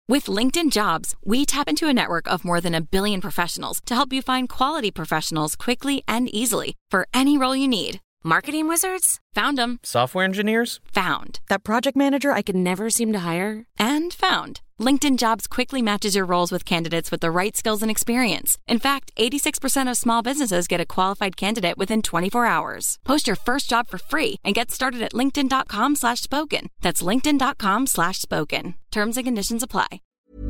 With LinkedIn Jobs, we tap into a network of more than 1 billion professionals to help you find quality professionals quickly and easily for any role you need. Marketing wizards? Found them. Software engineers? Found. That project manager I could never seem to hire? And found. LinkedIn Jobs quickly matches your roles with candidates with the right skills and experience. In fact, 86% of small businesses get a qualified candidate within 24 hours. Post your first job for free and get started at linkedin.com/spoken. That's linkedin.com/spoken. Terms and conditions apply.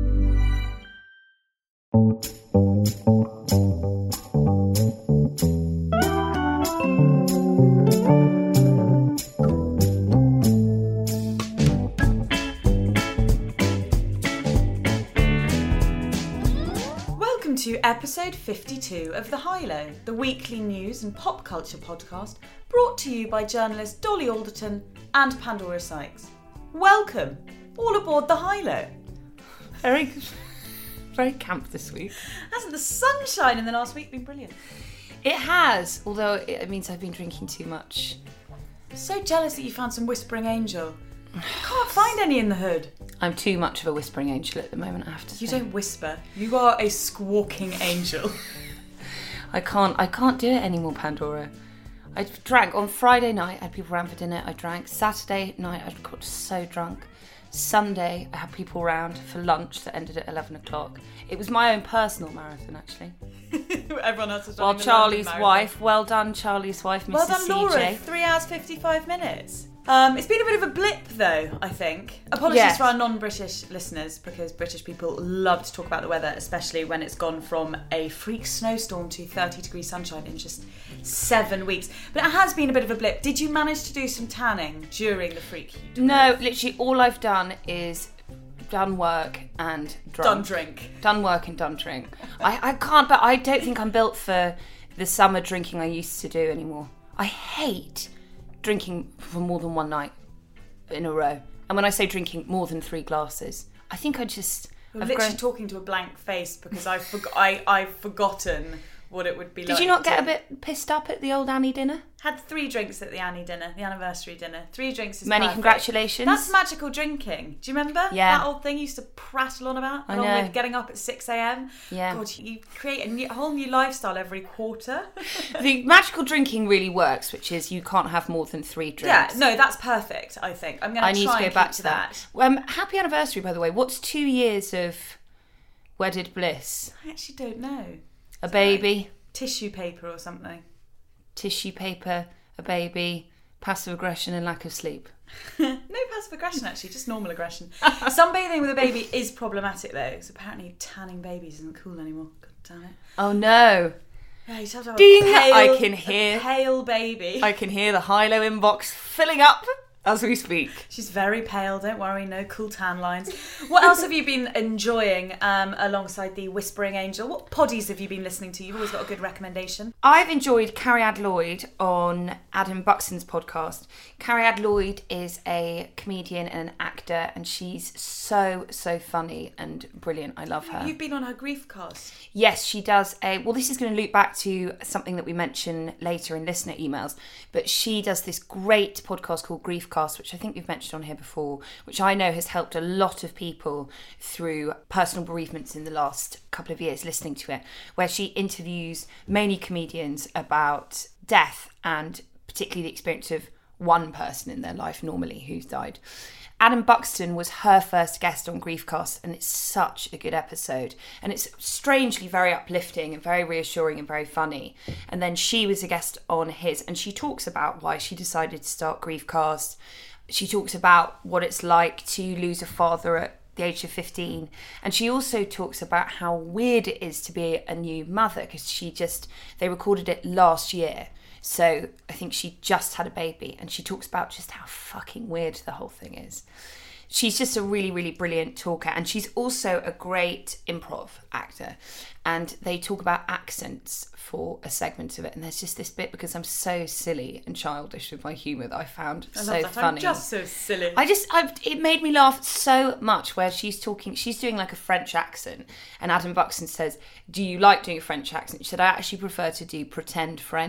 To episode 52 of The High Low, the weekly news and pop culture podcast brought to you by journalists Dolly Alderton and Pandora Sykes. Welcome, all aboard The High Low. Very camp this week. Hasn't the sunshine in the last week been brilliant? It has, although it means I've been drinking too much. So jealous that you found some Whispering Angel. Can't find any in the hood. I'm too much of a whispering angel at the moment, I have to say. You don't whisper. You are a squawking angel. I can't do it anymore, Pandora. I drank on Friday night. I had people around for dinner. I drank. Saturday night, I got so drunk. Sunday, I had people around for lunch that ended at 11 o'clock. It was my own personal marathon, actually. Everyone else was While Charlie's wife, well done, Charlie's wife, Mrs. Well done, Laura. CJ. 3 hours, 55 minutes. It's been a bit of a blip, though, I think. Apologies for our non-British listeners, because British people love to talk about the weather, especially when it's gone from a freak snowstorm to 30-degree sunshine in just 7 weeks. But it has been a bit of a blip. Did you manage to do some tanning during the freak heat wave? No, literally all I've done is done work and drunk. Done drink. Done work and done drink. I can't, but I don't think I'm built for the summer drinking I used to do anymore. I hate drinking for more than one night in a row. And when I say drinking more than 3 glasses, I think I've literally talking to a blank face because I've forgotten what it would be like. Did you not get a bit pissed up at the old Annie dinner? Had 3 drinks at the Annie dinner, the anniversary dinner. 3 drinks is Many perfect. Congratulations. That's magical drinking. Do you remember? Yeah. That old thing you used to prattle on about? I along know. with getting up at 6 a.m. Yeah. God, you create a whole new lifestyle every quarter. The magical drinking really works, which is you can't have more than 3 drinks. Yeah, no, that's perfect, I think. I'm going to try and back keep to that. Happy anniversary, by the way. What's 2 years of wedded bliss? I actually don't know. A baby. Tissue paper or something. Tissue paper, a baby, passive aggression and lack of sleep. No passive aggression, actually, just normal aggression. Sunbathing with a baby is problematic, though, because apparently tanning babies isn't cool anymore. God damn it. Oh, no. Yeah, you have to have Ding! a I can hear a pale baby. I can hear the high-low inbox filling up as we speak. She's very pale, don't worry, no cool tan lines. What else have you been enjoying alongside the Whispering Angel? What poddies have you been listening to? You've always got a good recommendation. I've enjoyed Carrie-Ad Lloyd on Adam Buxton's podcast. Carrie-Ad Lloyd is a comedian and an actor, and she's so funny and brilliant. I love her. You've been on her Griefcast. Yes, she does this is going to loop back to something that we mention later in listener emails, but she does this great podcast called Griefcast, which I think we've mentioned on here before, which I know has helped a lot of people through personal bereavements in the last couple of years listening to it, where she interviews mainly comedians about death and particularly the experience of one person in their life normally who's died. Adam Buxton was her first guest on Griefcast, and it's such a good episode. And it's strangely very uplifting and very reassuring and very funny. And then she was a guest on his, and she talks about why she decided to start Griefcast. She talks about what it's like to lose a father at the age of 15. And she also talks about how weird it is to be a new mother, because they recorded it last year. So I think she just had a baby, and she talks about just how fucking weird the whole thing is. She's just a really, really brilliant talker, and she's also a great improv actor. And they talk about accents for a segment of it, and there's just this bit, because I'm so silly and childish with my humour, that I found so funny. I'm just so silly. It made me laugh so much, where she's doing like a French accent, and Adam Buxton says, "Do you like doing a French accent?" She said, "I actually prefer to do pretend French."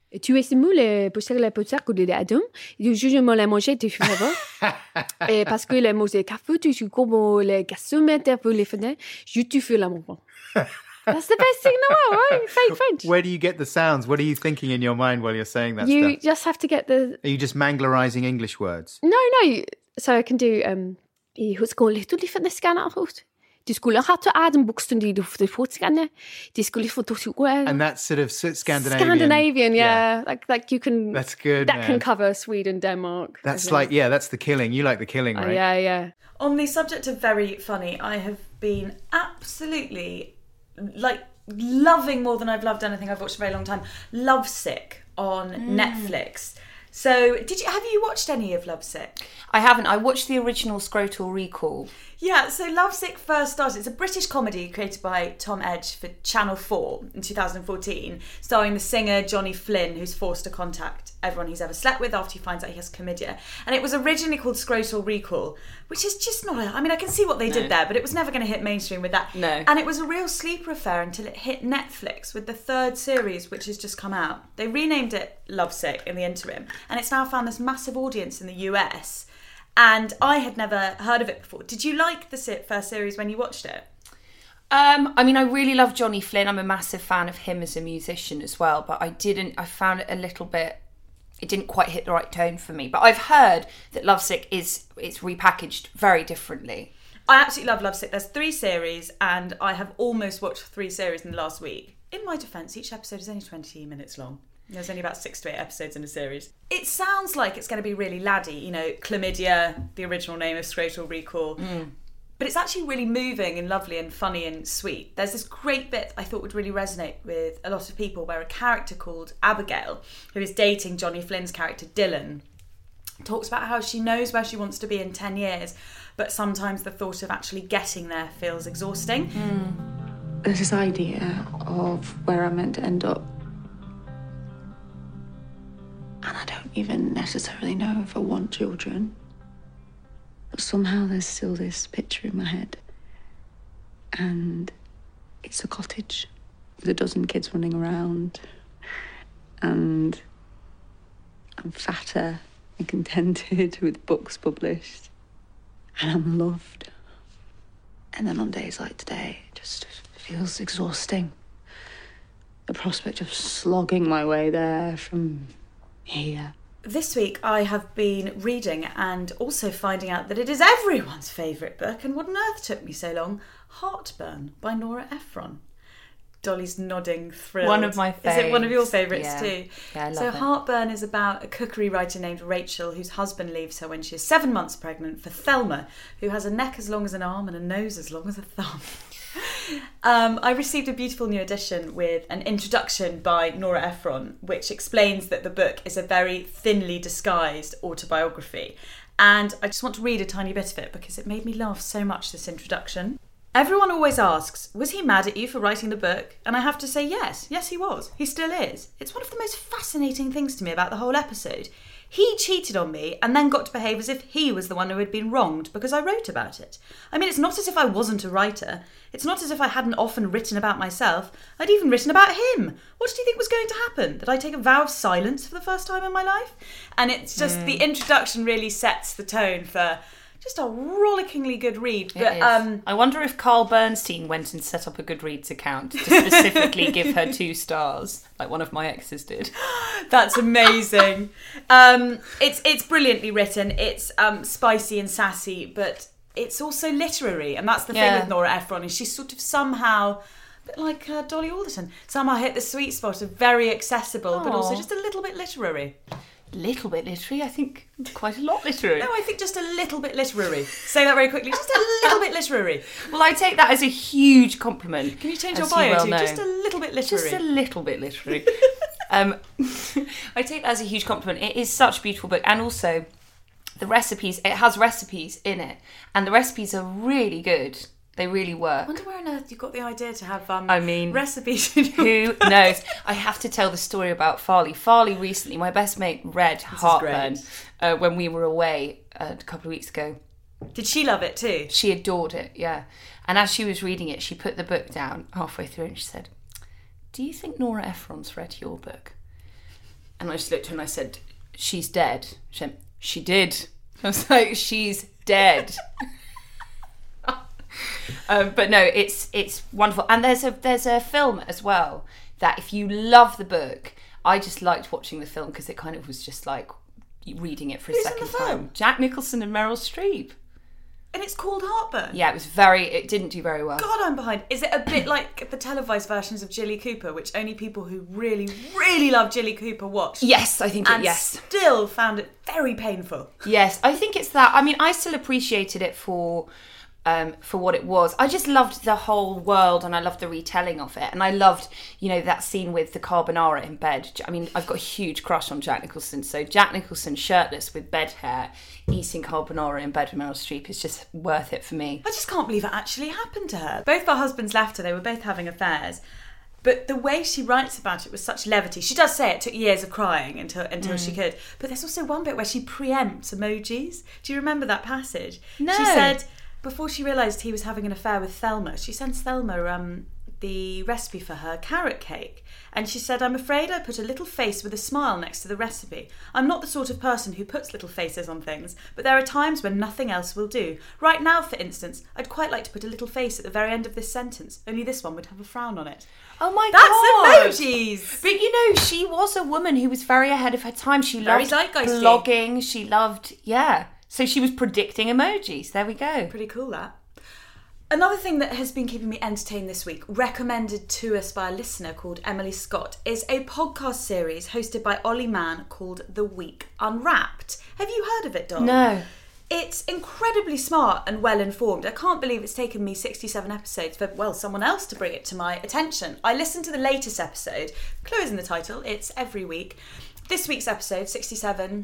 Tu esmu le poster la poster que de Adam. Du jugement la manger tu fais Et parce que la musique café tu comme le gasomètre pour les fenêtres, tu fais la mouvement. That's the best thing in the world, right? Fake French. Where do you get the sounds? What are you thinking in your mind while you're saying that you stuff? Just have to get the... Are you just manglerising English words? No. So I can do... Hos går lite och lite scanna ut. Du skulle ha to ademboksten du får fortscanne. Du skulle få to... And that's sort of Scandinavian. Scandinavian, yeah. Like you can... That's good, That can cover Sweden, Denmark. That's like, that's the killing. You like the killing, right? Yeah. On the subject of very funny, I have been absolutely... loving more than I've loved anything I've watched in a very long time. Lovesick on Netflix. So, have you watched any of Lovesick? I haven't. I watched the original Scrotal Recall. Yeah, so Lovesick first started. It's a British comedy created by Tom Edge for Channel 4 in 2014, starring the singer Johnny Flynn, who's forced to contact everyone he's ever slept with after he finds out he has chlamydia. And it was originally called Scrotal Recall, which is just not... I can see what they did there, but it was never going to hit mainstream with that. No. And it was a real sleeper affair until it hit Netflix with the third series, which has just come out. They renamed it Lovesick in the interim, and it's now found this massive audience in the US. And I had never heard of it before. Did you like the first series when you watched it? I really love Johnny Flynn. I'm a massive fan of him as a musician as well, but I found it a little bit... It didn't quite hit the right tone for me. But I've heard that Lovesick it's repackaged very differently. I absolutely love Lovesick. There's 3 series, and I have almost watched 3 series in the last week. In my defence, each episode is only 20 minutes long. There's only about 6 to 8 episodes in a series. It sounds like it's going to be really laddie, chlamydia, the original name of Scrotal Recall. But it's actually really moving and lovely and funny and sweet. There's this great bit I thought would really resonate with a lot of people where a character called Abigail, who is dating Johnny Flynn's character Dylan, talks about how she knows where she wants to be in 10 years, but sometimes the thought of actually getting there feels exhausting. There's this idea of where I'm meant to end up. And I don't even necessarily know if I want children. But somehow there's still this picture in my head. And it's a cottage with a dozen kids running around. And I'm fatter and contented with books published. And I'm loved. And then on days like today, it just feels exhausting. The prospect of slogging my way there from... here. This week I have been reading and also finding out that it is everyone's favourite book, and what on earth took me so long? Heartburn by Nora Ephron. Dolly's nodding thrilled. One of my favourites. Is it one of your favourites too? Yeah, I love it. it. Heartburn is about a cookery writer named Rachel whose husband leaves her when she is 7 months pregnant for Thelma, who has a neck as long as an arm and a nose as long as a thumb. I received a beautiful new edition with an introduction by Nora Ephron, which explains that the book is a very thinly disguised autobiography. And I just want to read a tiny bit of it because it made me laugh so much, this introduction. Everyone always asks, was he mad at you for writing the book? And I have to say yes. Yes, he was. He still is. It's one of the most fascinating things to me about the whole episode. He cheated on me and then got to behave as if he was the one who had been wronged because I wrote about it. I mean, it's not as if I wasn't a writer. It's not as if I hadn't often written about myself. I'd even written about him. What did you think was going to happen? That I take a vow of silence for the first time in my life? And it's just the introduction really sets the tone for just a rollickingly good read. But I wonder if Carl Bernstein went and set up a Goodreads account to specifically give her 2 stars, like one of my exes did. That's amazing. It's brilliantly written. It's spicy and sassy, but it's also literary. And that's the thing with Nora Ephron, is she's sort of somehow, a bit like Dolly Alderton, somehow hit the sweet spot of very accessible, but also just a little bit literary. Little bit literary? I think quite a lot literary. No, I think just a little bit literary. Say that very quickly. Just a little bit literary. Well, I take that as a huge compliment. Can you change your bio to just a little bit literary? Just a little bit literary. I take that as a huge compliment. It is such a beautiful book. And also, the recipes, it has recipes in it. And the recipes are really good. They really work. I wonder where on earth you got the idea to have recipes. Who knows? I have to tell the story about Farley. Farley recently, my best mate read Heartburn when we were away a couple of weeks ago. Did she love it too? She adored it, yeah. And as she was reading it, she put the book down halfway through and she said, "Do you think Nora Ephron's read your book?" And I just looked at her and I said, she's dead. She went, she did. I was like, she's dead. But no, it's wonderful. And there's a film as well that if you love the book, I just liked watching the film because it kind of was just like reading it for a second time. Jack Nicholson and Meryl Streep. And it's called Heartburn? Yeah, it didn't do very well. God, I'm behind. Is it a bit like the televised versions of Jilly Cooper, which only people who really, really love Jilly Cooper watched? Yes, I think yes. Still found it very painful. Yes, I think it's that. I mean, I still appreciated it for what it was. I just loved the whole world and I loved the retelling of it. And I loved, that scene with the carbonara in bed. I mean, I've got a huge crush on Jack Nicholson. So Jack Nicholson shirtless with bed hair, eating carbonara in bed with Meryl Streep is just worth it for me. I just can't believe it actually happened to her. Both our husbands left her. They were both having affairs. But the way she writes about it with such levity, she does say it took years of crying until she could. But there's also one bit where she preempts emojis. Do you remember that passage? No. She said, before she realised he was having an affair with Thelma, she sends Thelma the recipe for her carrot cake. And she said, I'm afraid I put a little face with a smile next to the recipe. I'm not the sort of person who puts little faces on things, but there are times when nothing else will do. Right now, for instance, I'd quite like to put a little face at the very end of this sentence, only this one would have a frown on it. Oh my God. That's emojis! But she was a woman who was very ahead of her time. She loved blogging. She loved, So she was predicting emojis. There we go. Pretty cool, that. Another thing that has been keeping me entertained this week, recommended to us by a listener called Emily Scott, is a podcast series hosted by Ollie Mann called The Week Unwrapped. Have you heard of it, Dom? No. It's incredibly smart and well-informed. I can't believe it's taken me 67 episodes for, someone else to bring it to my attention. I listened to the latest episode. Clue is in the title. It's every week. This week's episode, 67...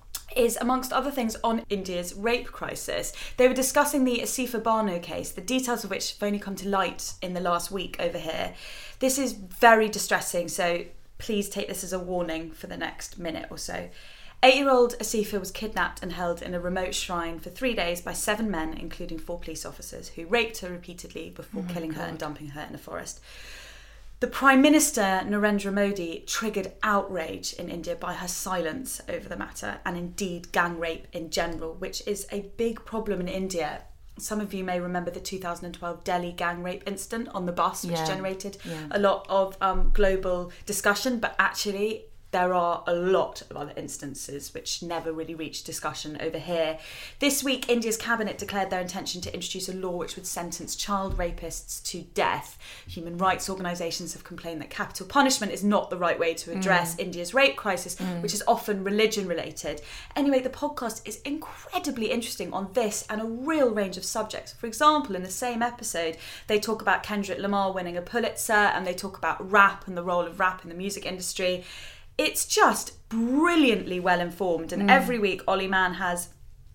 is, amongst other things, on India's rape crisis. They were discussing the Asifa Bano case, the details of which have only come to light in the last week over here. This is very distressing, so please take this as a warning for the next minute or so. 8-year-old Asifa was kidnapped and held in a remote shrine for 3 days by 7 men, including 4 police officers, who raped her repeatedly before killing her and dumping her in a forest. The Prime Minister, Narendra Modi, triggered outrage in India by her silence over the matter, and indeed gang rape in general, which is a big problem in India. Some of you may remember the 2012 Delhi gang rape incident on the bus, which generated a lot of global discussion, but actually there are a lot of other instances which never really reached discussion over here. This week, India's cabinet declared their intention to introduce a law which would sentence child rapists to death. Human rights organisations have complained that capital punishment is not the right way to address India's rape crisis, which is often religion-related. Anyway, the podcast is incredibly interesting on this and a real range of subjects. For example, in the same episode, they talk about Kendrick Lamar winning a Pulitzer, and they talk about rap and the role of rap in the music industry. It's just brilliantly well informed, and every week Ollie Mann has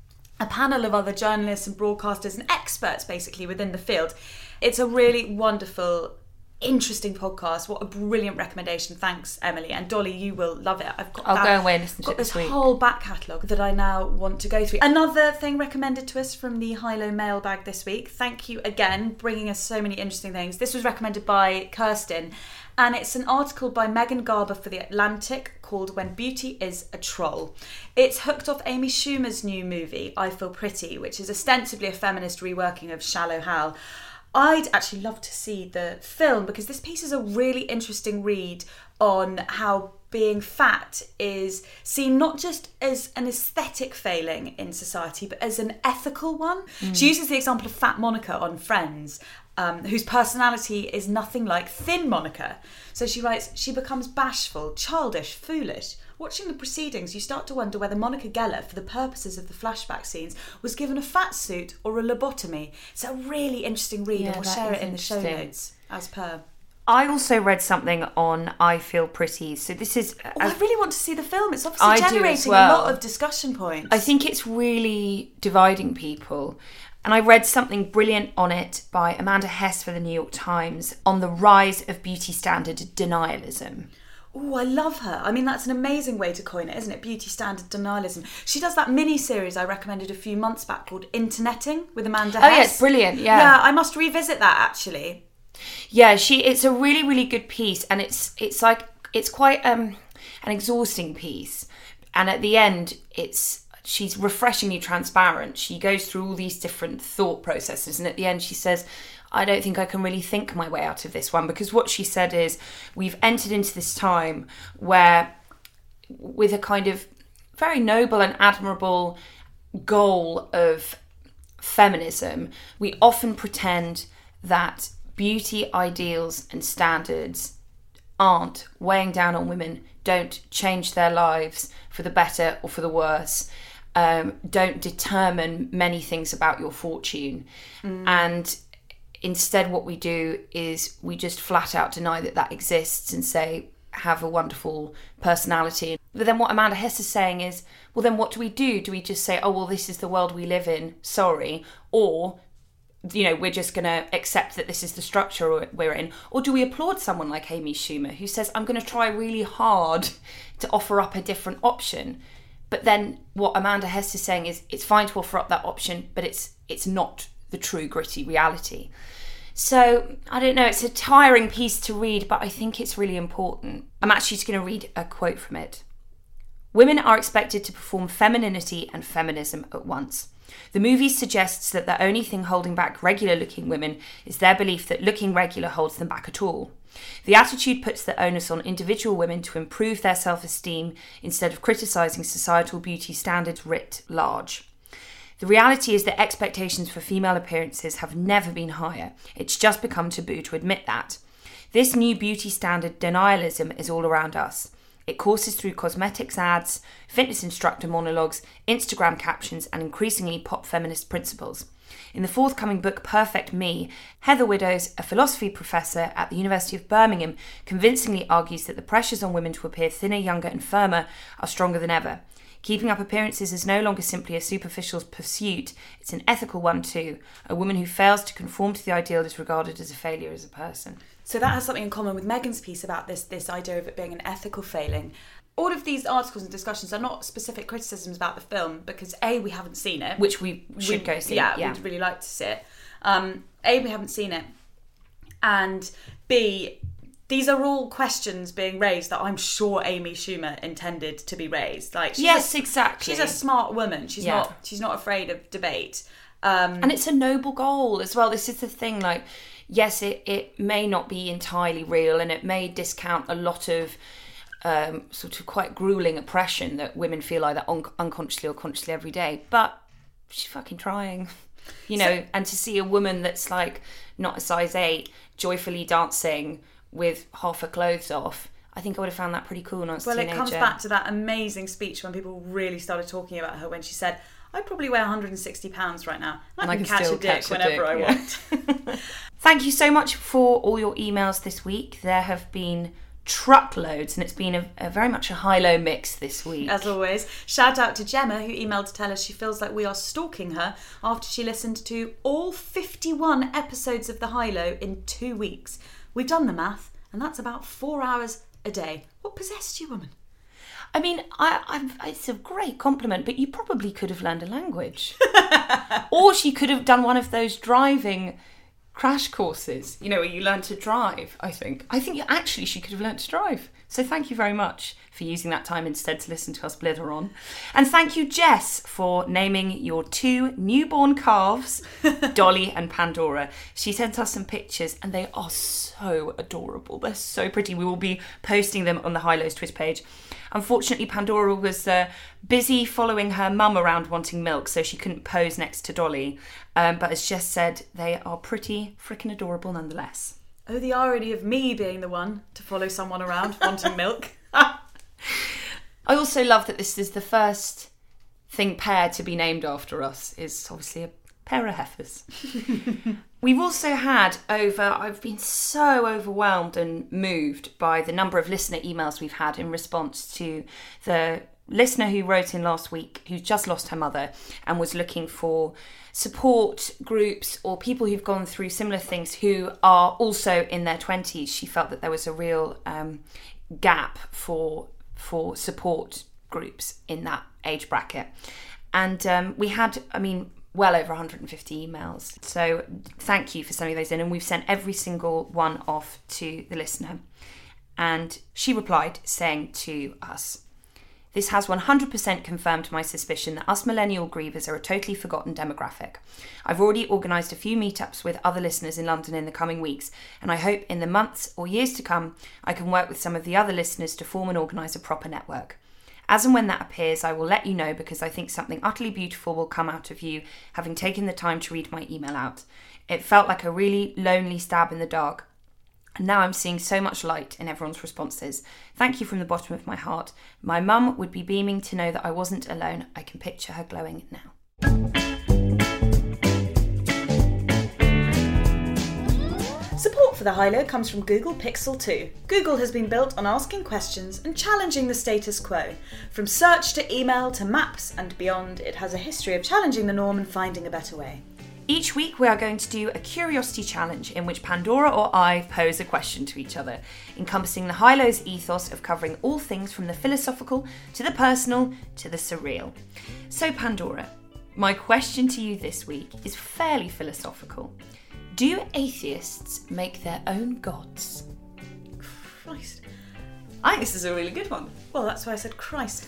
a panel of other journalists and broadcasters and experts basically within the field. It's a really wonderful, interesting podcast. What a brilliant recommendation. Thanks, Emily. And Dolly, you will love it. I'll go away and listen to it this week. This whole back catalogue that I now want to go through. Another thing recommended to us from the High-Low mailbag this week. Thank you again, bringing us so many interesting things. This was recommended by Kirsten, and it's an article by Megan Garber for The Atlantic called When Beauty is a Troll. It's hooked off Amy Schumer's new movie, I Feel Pretty, which is ostensibly a feminist reworking of Shallow Hal. I'd actually love to see the film because this piece is a really interesting read on how being fat is seen not just as an aesthetic failing in society, but as an ethical one. She uses the example of Fat Monica on Friends, whose personality is nothing like Thin Monica. So she writes, she becomes bashful, childish, foolish. Watching the proceedings, you start to wonder whether Monica Geller, for the purposes of the flashback scenes, was given a fat suit or a lobotomy. It's a really interesting read, and we'll share it in the show notes, as per. I also read something on I Feel Pretty. So this is... I really want to see the film. It's obviously generating a lot of discussion points. I think it's really dividing people. And I read something brilliant on it by Amanda Hess for the New York Times on the rise of beauty standard denialism. Oh, I love her. I mean, that's an amazing way to coin it, isn't it? Beauty standard denialism. She does that mini-series I recommended a few months back called Interneting with Amanda Hess. Oh, yeah, it's brilliant, yeah. Yeah, I must revisit that, actually. Yeah, it's a really, really good piece, and it's quite an exhausting piece. And at the end, she's refreshingly transparent. She goes through all these different thought processes. And at the end, she says, I don't think I can really think my way out of this one. Because what she said is, we've entered into this time where, with a kind of very noble and admirable goal of feminism, we often pretend that beauty ideals and standards aren't weighing down on women, don't change their lives for the better or for the worse, don't determine many things about your fortune. And instead what we do is we just flat out deny that exists and say, have a wonderful personality. But then what Amanda Hess is saying is, well, then what do we do? Do we just say, oh, well, this is the world we live in, sorry? Or, you know, we're just going to accept that this is the structure we're in? Or do we applaud someone like Amy Schumer, who says, I'm going to try really hard to offer up a different option? But then what Amanda Hess is saying is, it's fine to offer up that option, but it's not the true gritty reality. So, I don't know, it's a tiring piece to read, but I think it's really important. I'm actually just going to read a quote from it. Women are expected to perform femininity and feminism at once. The movie suggests that the only thing holding back regular-looking women is their belief that looking regular holds them back at all. The attitude puts the onus on individual women to improve their self-esteem instead of criticising societal beauty standards writ large. The reality is that expectations for female appearances have never been higher. It's just become taboo to admit that. This new beauty standard denialism is all around us. It courses through cosmetics ads, fitness instructor monologues, Instagram captions, and increasingly pop feminist principles. In the forthcoming book Perfect Me, Heather Widdows, a philosophy professor at the University of Birmingham, convincingly argues that the pressures on women to appear thinner, younger, and firmer are stronger than ever. Keeping up appearances is no longer simply a superficial pursuit, it's an ethical one too. A woman who fails to conform to the ideal is regarded as a failure as a person. So that has something in common with Megan's piece about this idea of it being an ethical failing. All of these articles and discussions are not specific criticisms about the film because A, we haven't seen it. Which we should go see. Yeah, we'd really like to see it. A, we haven't seen it. And B, these are all questions being raised that I'm sure Amy Schumer intended to be raised. Like, exactly. She's a smart woman. She's not afraid of debate. And it's a noble goal as well. This is the thing, like, yes, it may not be entirely real and it may discount a lot of sort of quite grueling oppression that women feel either unconsciously or consciously every day, but she's fucking trying, you know. And to see a woman that's like not a size 8 joyfully dancing with half her clothes off, I think I would have found that pretty cool when I was a teenager. Well, it comes back to that amazing speech when people really started talking about her, when she said, I probably weigh 160 pounds right now, and I can catch a dick whenever I want. Thank you so much for all your emails this week. There have been truckloads, and it's been a very much a high-low mix this week. As always, shout out to Gemma, who emailed to tell us she feels like we are stalking her after she listened to all 51 episodes of The High-Low in 2 weeks. We've done the math, and that's about 4 hours a day. What possessed you, woman? I mean, it's a great compliment, but you probably could have learned a language. Or she could have done one of those driving crash courses, you know, where you learn to drive, I think. Actually she could have learned to drive. So thank you very much for using that time instead to listen to us blither on. And thank you, Jess, for naming your 2 newborn calves, Dolly and Pandora. She sent us some pictures and they are so adorable. They're so pretty. We will be posting them on the High Lows Twitter page. Unfortunately, Pandora was busy following her mum around wanting milk, so she couldn't pose next to Dolly. But as Jess said, they are pretty freaking adorable nonetheless. Oh, the irony of me being the one to follow someone around wanting milk. I also love that this is the first thing pair to be named after us, is obviously a pair of heifers. We've also had I've been so overwhelmed and moved by the number of listener emails we've had in response to the listener who wrote in last week, who's just lost her mother and was looking for support groups or people who've gone through similar things who are also in their 20s. She felt that there was a real gap for support groups in that age bracket. And we had, well over 150 emails. So thank you for sending those in. And we've sent every single one off to the listener. And she replied saying to us, "This has 100% confirmed my suspicion that us millennial grievers are a totally forgotten demographic. I've already organised a few meetups with other listeners in London in the coming weeks, and I hope in the months or years to come, I can work with some of the other listeners to form and organise a proper network. As and when that appears, I will let you know because I think something utterly beautiful will come out of you, having taken the time to read my email out. It felt like a really lonely stab in the dark. And now I'm seeing so much light in everyone's responses. Thank you from the bottom of my heart. My mum would be beaming to know that I wasn't alone. I can picture her glowing now." Support for The High Low comes from Google Pixel 2. Google has been built on asking questions and challenging the status quo. From search to email to maps and beyond, it has a history of challenging the norm and finding a better way. Each week we are going to do a curiosity challenge in which Pandora or I pose a question to each other, encompassing the High Low's ethos of covering all things from the philosophical to the personal to the surreal. So Pandora, my question to you this week is fairly philosophical. Do atheists make their own gods? Christ. I think this is a really good one. Well, that's why I said Christ.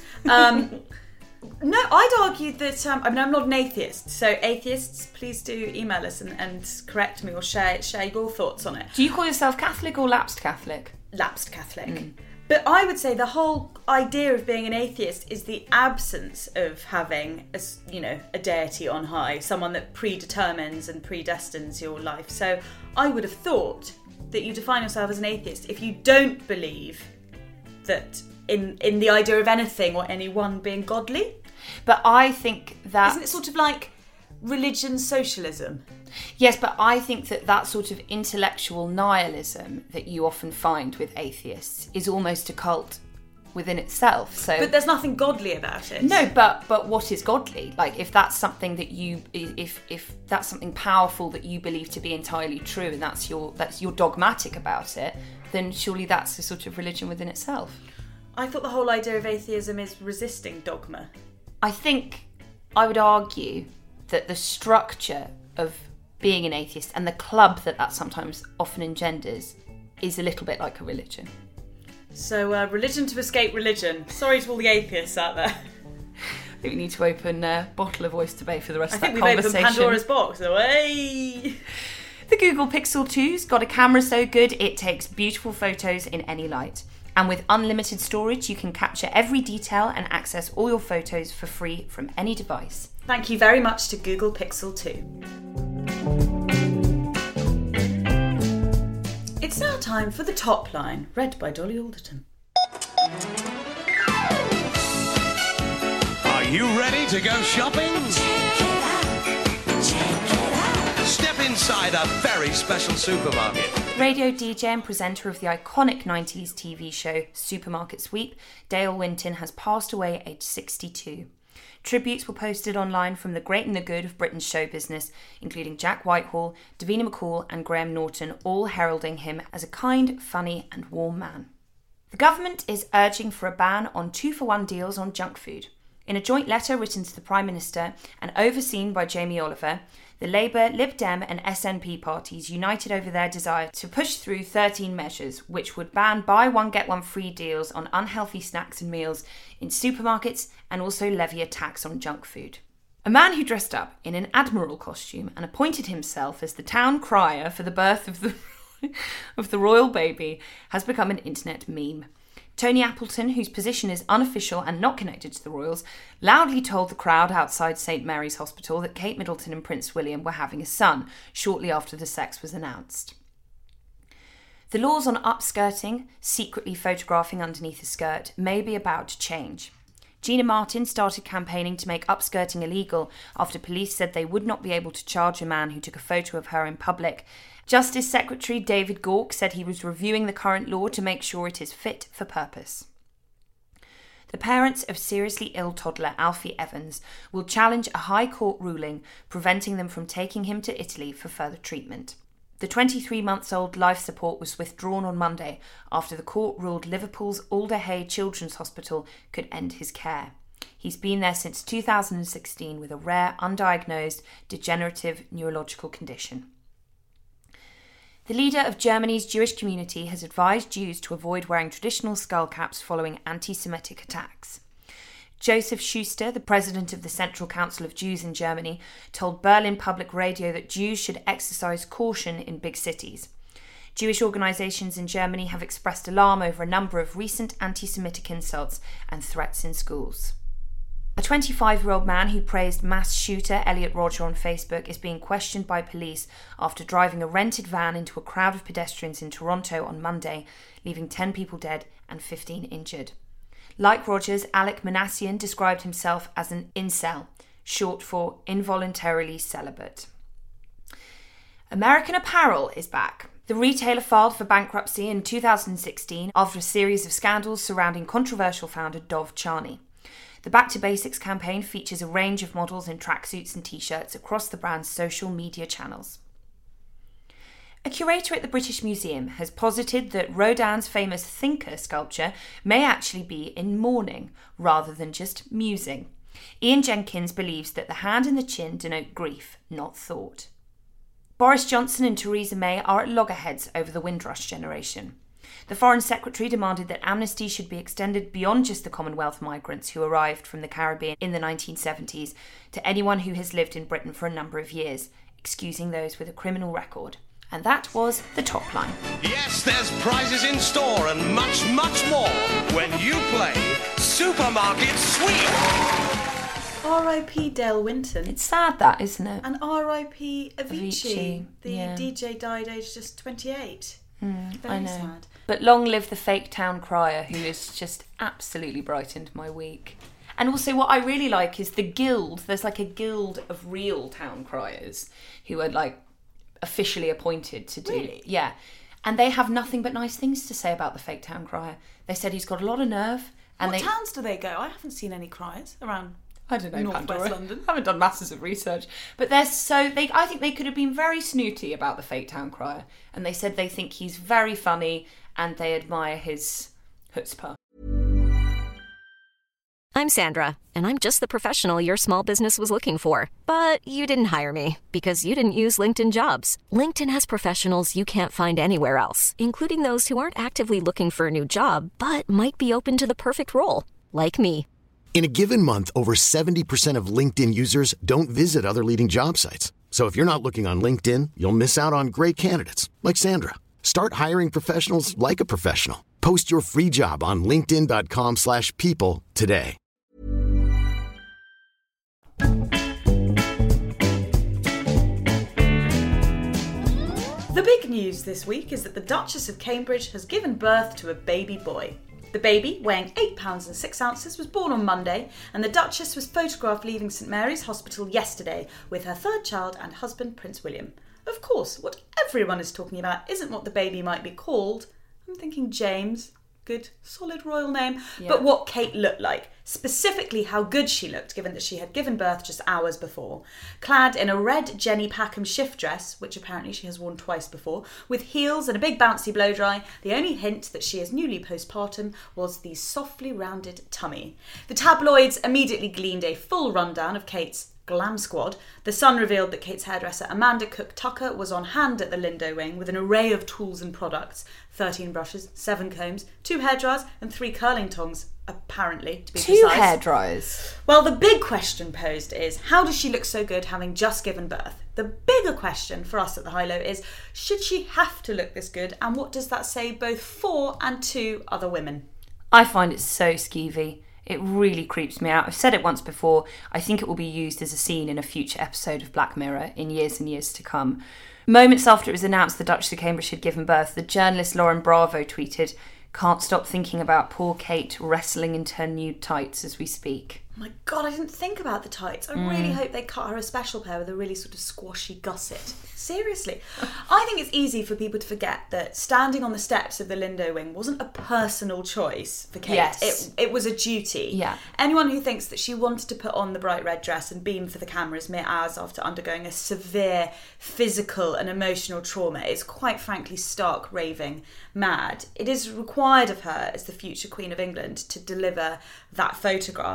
No, I'd argue that, I'm not an atheist, so atheists, please do email us and correct me or share your thoughts on it. Do you call yourself Catholic or lapsed Catholic? Lapsed Catholic. But I would say the whole idea of being an atheist is the absence of having a deity on high, someone that predetermines and predestines your life. So I would have thought that you define yourself as an atheist if you don't believe that in the idea of anything or anyone being godly. But I think that... Isn't it sort of like religion socialism? Yes, but I think that sort of intellectual nihilism that you often find with atheists is almost a cult within itself. So, but there's nothing godly about it. No, but what is godly? Like, if that's something that you, if that's something powerful that you believe to be entirely true, and that's your dogmatic about it, then surely that's a sort of religion within itself. I thought the whole idea of atheism is resisting dogma. I think I would argue that the structure of being an atheist and the club that sometimes often engenders is a little bit like a religion. So, religion to escape religion. Sorry to all the atheists out there. I think we need to open a bottle of Oyster Bay for the rest of that conversation. I think we've opened Pandora's box. Away! The Google Pixel 2's got a camera so good it takes beautiful photos in any light. And with unlimited storage, you can capture every detail and access all your photos for free from any device. Thank you very much to Google Pixel 2. It's now time for the top line, read by Dolly Alderton. Are you ready to go shopping? Step inside a very special supermarket. Radio DJ and presenter of the iconic 90s TV show Supermarket Sweep, Dale Winton has passed away aged 62. Tributes were posted online from the great and the good of Britain's show business, including Jack Whitehall, Davina McCall and Graham Norton, all heralding him as a kind, funny and warm man. The government is urging for a ban on 2-for-1 deals on junk food. In a joint letter written to the Prime Minister and overseen by Jamie Oliver, the Labour, Lib Dem and SNP parties united over their desire to push through 13 measures which would ban buy one get one free deals on unhealthy snacks and meals in supermarkets and also levy a tax on junk food. A man who dressed up in an admiral costume and appointed himself as the town crier for the birth of the royal baby has become an internet meme. Tony Appleton, whose position is unofficial and not connected to the royals, loudly told the crowd outside St Mary's Hospital that Kate Middleton and Prince William were having a son shortly after the sex was announced. The laws on upskirting, secretly photographing underneath a skirt, may be about to change. Gina Martin started campaigning to make upskirting illegal after police said they would not be able to charge a man who took a photo of her in public. Justice Secretary David Gauke said he was reviewing the current law to make sure it is fit for purpose. The parents of seriously ill toddler Alfie Evans will challenge a High Court ruling preventing them from taking him to Italy for further treatment. The 23-month-old life support was withdrawn on Monday after the court ruled Liverpool's Alder Hey Children's Hospital could end his care. He's been there since 2016 with a rare, undiagnosed, degenerative neurological condition. The leader of Germany's Jewish community has advised Jews to avoid wearing traditional skull caps following anti-Semitic attacks. Joseph Schuster, the president of the Central Council of Jews in Germany, told Berlin Public Radio that Jews should exercise caution in big cities. Jewish organisations in Germany have expressed alarm over a number of recent anti-Semitic insults and threats in schools. A 25-year-old man who praised mass shooter Elliot Rodger on Facebook is being questioned by police after driving a rented van into a crowd of pedestrians in Toronto on Monday, leaving 10 people dead and 15 injured. Like Rodgers, Alec Manassian described himself as an incel, short for involuntarily celibate. American Apparel is back. The retailer filed for bankruptcy in 2016 after a series of scandals surrounding controversial founder Dov Charney. The Back to Basics campaign features a range of models in tracksuits and t-shirts across the brand's social media channels. A curator at the British Museum has posited that Rodin's famous Thinker sculpture may actually be in mourning rather than just musing. Ian Jenkins believes that the hand and the chin denote grief, not thought. Boris Johnson and Theresa May are at loggerheads over the Windrush generation. The Foreign Secretary demanded that amnesty should be extended beyond just the Commonwealth migrants who arrived from the Caribbean in the 1970s to anyone who has lived in Britain for a number of years, excusing those with a criminal record. And that was the top line. Yes, there's prizes in store and much, much more when you play Supermarket Sweep. R.I.P. Dale Winton. It's sad that, isn't it? And R.I.P. Avicii. The yeah. DJ died aged just 28. Very sad. But long live the fake town crier, who has just absolutely brightened my week. And also what I really like is the guild. There's like a guild of real town criers who are like officially appointed to do. Really? Yeah. And they have nothing but nice things to say about the fake town crier. They said he's got a lot of nerve. And what towns do they go? I haven't seen any criers around. I don't know, Northwest London. I haven't done masses of research. But I think they could have been very snooty about the fake town crier. And they said they think he's very funny and they admire his chutzpah. I'm Sandra, and I'm just the professional your small business was looking for. But you didn't hire me because you didn't use LinkedIn Jobs. LinkedIn has professionals you can't find anywhere else, including those who aren't actively looking for a new job, but might be open to the perfect role, like me. In a given month, over 70% of LinkedIn users don't visit other leading job sites. So if you're not looking on LinkedIn, you'll miss out on great candidates like Sandra. Start hiring professionals like a professional. Post your free job on linkedin.com/people today. The big news this week is that the Duchess of Cambridge has given birth to a baby boy. The baby, weighing 8 pounds and 6 ounces, was born on Monday, and the Duchess was photographed leaving St Mary's Hospital yesterday with her third child and husband, Prince William. Of course, what everyone is talking about isn't what the baby might be called. I'm thinking James. Good, solid royal name. Yeah. But what Kate looked like. Specifically how good she looked, given that she had given birth just hours before. Clad in a red Jenny Packham shift dress, which apparently she has worn twice before, with heels and a big bouncy blow-dry, the only hint that she is newly postpartum was the softly rounded tummy. The tabloids immediately gleaned a full rundown of Kate's glam squad. The Sun revealed that Kate's hairdresser Amanda Cook Tucker was on hand at the Lindo wing with an array of tools and products: 13 brushes, 7 combs, 2 hairdryers and 3 curling tongs, apparently, to be precise. 2 hairdryers? Well, the big question posed is, how does she look so good having just given birth? The bigger question for us at the High Low is, should she have to look this good, and what does that say both for and to other women? I find it so skeevy. It really creeps me out. I've said it once before. I think it will be used as a scene in a future episode of Black Mirror in years and years to come. Moments after it was announced the Duchess of Cambridge had given birth, the journalist Lauren Bravo tweeted, "Can't stop thinking about poor Kate wrestling into her nude tights as we speak." Oh my God, I didn't think about the tights. I really hope they cut her a special pair with a really sort of squashy gusset. Seriously. I think it's easy for people to forget that standing on the steps of the Lindo wing wasn't a personal choice for Kate. Yes. It was a duty. Yeah. Anyone who thinks that she wanted to put on the bright red dress and beam for the cameras mere hours after undergoing a severe physical and emotional trauma is quite frankly stark raving mad. It is required of her as the future Queen of England to deliver that photograph. And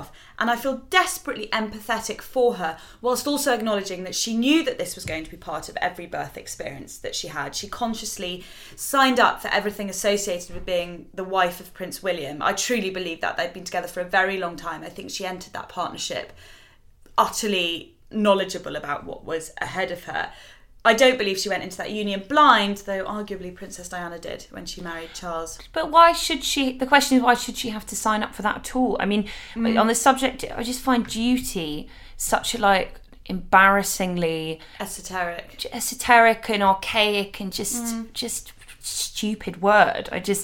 and I feel desperately empathetic for her, whilst also acknowledging that she knew that this was going to be part of every birth experience that she had. She consciously signed up for everything associated with being the wife of Prince William. I truly believe that. They'd been together for a very long time. I think she entered that partnership utterly knowledgeable about what was ahead of her. I don't believe she went into that union blind, though arguably Princess Diana did when she married Charles. But why should she... The question is, why should she have to sign up for that at all? I mean, on the subject, I just find duty such a, embarrassingly... Esoteric and archaic and just stupid word.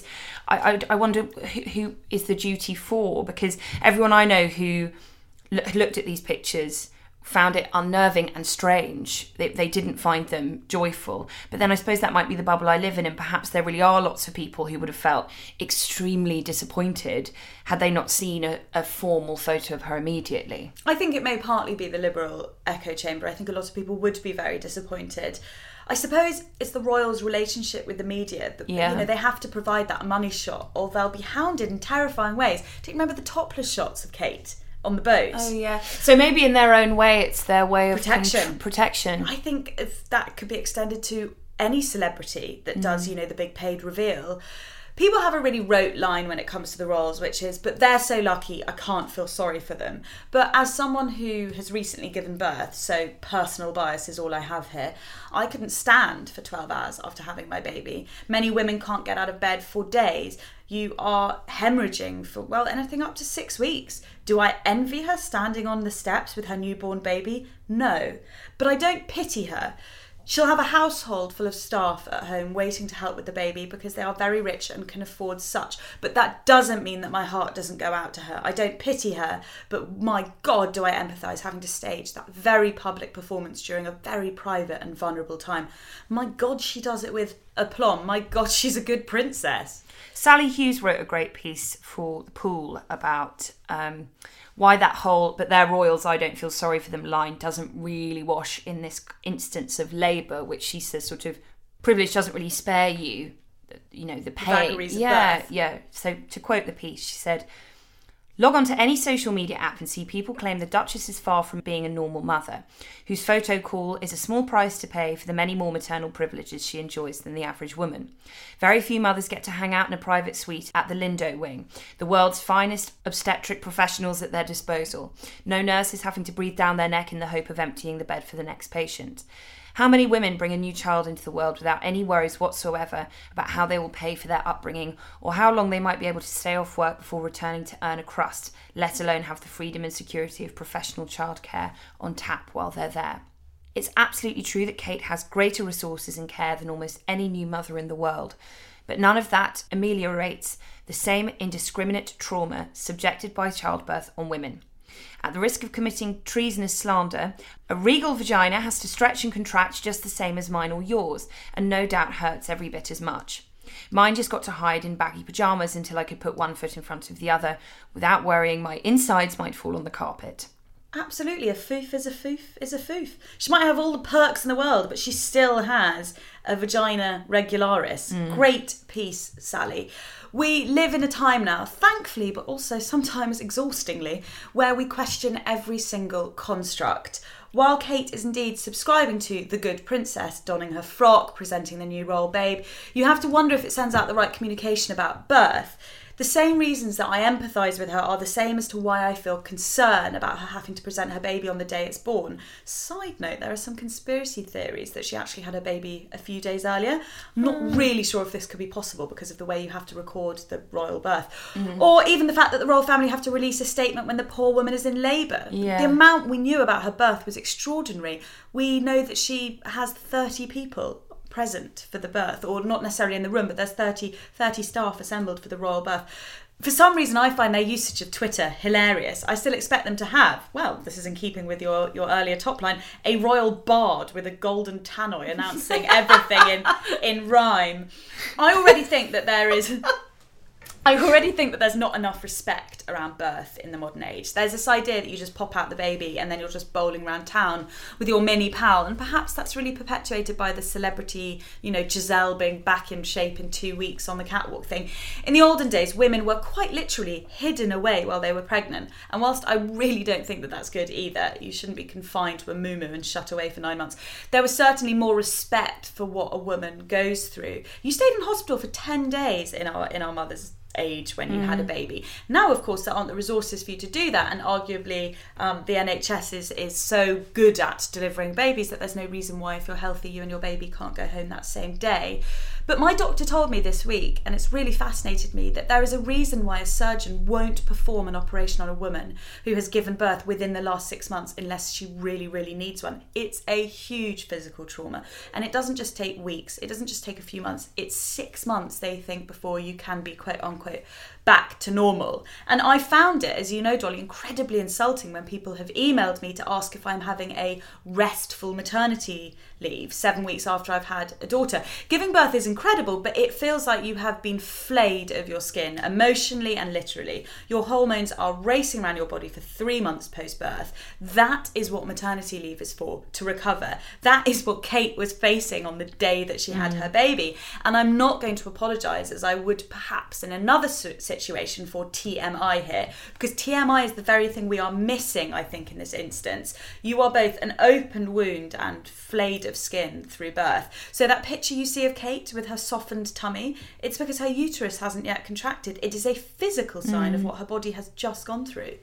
I wonder who is the duty for, because everyone I know who looked at these pictures found it unnerving and strange. They didn't find them joyful. But then I suppose that might be the bubble I live in, and perhaps there really are lots of people who would have felt extremely disappointed had they not seen a formal photo of her immediately. I think it may partly be the Liberal echo chamber. I think a lot of people would be very disappointed. I suppose it's the royals' relationship with the media. They have to provide that money shot, or they'll be hounded in terrifying ways. Do you remember the topless shots of Kate on the boat? Oh, yeah. So maybe in their own way, it's their way of protection. I think if that could be extended to any celebrity that does, the big paid reveal. People have a really rote line when it comes to the royals, which is, but they're so lucky, I can't feel sorry for them. But as someone who has recently given birth, so personal bias is all I have here, I couldn't stand for 12 hours after having my baby. Many women can't get out of bed for days. You are hemorrhaging for, anything up to 6 weeks. Do I envy her standing on the steps with her newborn baby? No. But I don't pity her. She'll have a household full of staff at home waiting to help with the baby because they are very rich and can afford such. But that doesn't mean that my heart doesn't go out to her. I don't pity her, but my God, do I empathise having to stage that very public performance during a very private and vulnerable time. My God, she does it with aplomb. My God, she's a good princess. Sally Hughes wrote a great piece for The Pool about why that whole "but they're royals, I don't feel sorry for them" line doesn't really wash in this instance of labour, which she says sort of privilege doesn't really spare you, the pay. Vagaries of birth. Yeah. So to quote the piece, she said, "Log on to any social media app and see people claim the Duchess is far from being a normal mother, whose photo call is a small price to pay for the many more maternal privileges she enjoys than the average woman. Very few mothers get to hang out in a private suite at the Lindo wing, the world's finest obstetric professionals at their disposal. No nurses having to breathe down their neck in the hope of emptying the bed for the next patient. How many women bring a new child into the world without any worries whatsoever about how they will pay for their upbringing or how long they might be able to stay off work before returning to earn a crust, let alone have the freedom and security of professional childcare on tap while they're there? It's absolutely true that Kate has greater resources and care than almost any new mother in the world, but none of that ameliorates the same indiscriminate trauma subjected by childbirth on women. At the risk of committing treasonous slander, a regal vagina has to stretch and contract just the same as mine or yours, and no doubt hurts every bit as much. Mine just got to hide in baggy pyjamas until I could put one foot in front of the other without worrying my insides might fall on the carpet." Absolutely, a foof is a foof is a foof. She might have all the perks in the world, but she still has a vagina regularis. Great piece, Sally. We live in a time now, thankfully, but also sometimes exhaustingly, where we question every single construct. While Kate is indeed subscribing to the good princess, donning her frock, presenting the new royal babe, you have to wonder if it sends out the right communication about birth. The same reasons that I empathise with her are the same as to why I feel concern about her having to present her baby on the day it's born. Side note, there are some conspiracy theories that she actually had her baby a few days earlier. I'm not really sure if this could be possible because of the way you have to record the royal birth. Or even the fact that the royal family have to release a statement when the poor woman is in labour. Yeah. The amount we knew about her birth was extraordinary. We know that she has 30 people present for the birth, or not necessarily in the room, but there's 30 staff assembled for the royal birth. For some reason, I find their usage of Twitter hilarious. I still expect them to have, well, this is in keeping with your earlier top line, a royal bard with a golden tannoy announcing everything in rhyme. I already think that there is I already think that there's not enough respect around birth in the modern age. There's this idea that you just pop out the baby and then you're just bowling around town with your mini pal, and perhaps that's really perpetuated by the celebrity, Giselle being back in shape in 2 weeks on the catwalk thing. In the olden days, women were quite literally hidden away while they were pregnant, and whilst I really don't think that that's good either, you shouldn't be confined to a muumuu and shut away for 9 months, there was certainly more respect for what a woman goes through. You stayed in hospital for 10 days in our mother's age when you had a baby. Now, of course, there aren't the resources for you to do that, and arguably the NHS is so good at delivering babies that there's no reason why, if you're healthy, you and your baby can't go home that same day. But my doctor told me this week, and it's really fascinated me, that there is a reason why a surgeon won't perform an operation on a woman who has given birth within the last 6 months unless she really, really needs one. It's a huge physical trauma, and it doesn't just take weeks, it doesn't just take a few months, it's 6 months, they think, before you can be, quote unquote, back to normal. And I found it, as you know, Dolly, incredibly insulting when people have emailed me to ask if I'm having a restful maternity leave 7 weeks after I've had a daughter. Giving birth is incredible, but it feels like you have been flayed of your skin, emotionally and literally. Your hormones are racing around your body for 3 months post-birth. That is what maternity leave is for, to recover. That is what Kate was facing on the day that she had her baby. And I'm not going to apologise, as I would perhaps in another situation, for TMI here, because TMI is the very thing we are missing, I think, in this instance. You are both an open wound and flayed of skin through birth. So that picture you see of Kate with her softened tummy, it's because her uterus hasn't yet contracted. It is a physical sign of what her body has just gone through.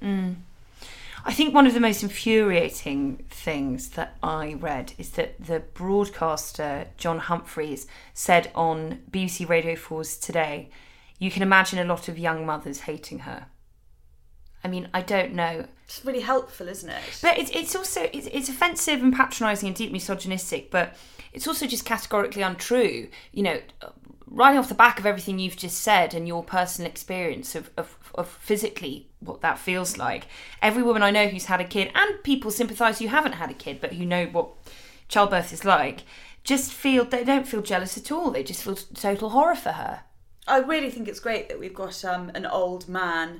I think one of the most infuriating things that I read is that the broadcaster John Humphreys said on BBC Radio 4's Today, "You can imagine a lot of young mothers hating her." I mean, I don't know. It's really helpful, isn't it? But it's also it's offensive and patronising and deeply misogynistic, but it's also just categorically untrue. Right off the back of everything you've just said and your personal experience of physically what that feels like, every woman I know who's had a kid, and people sympathise who haven't had a kid but who know what childbirth is like, they don't feel jealous at all. They just feel total horror for her. I really think it's great that we've got an old man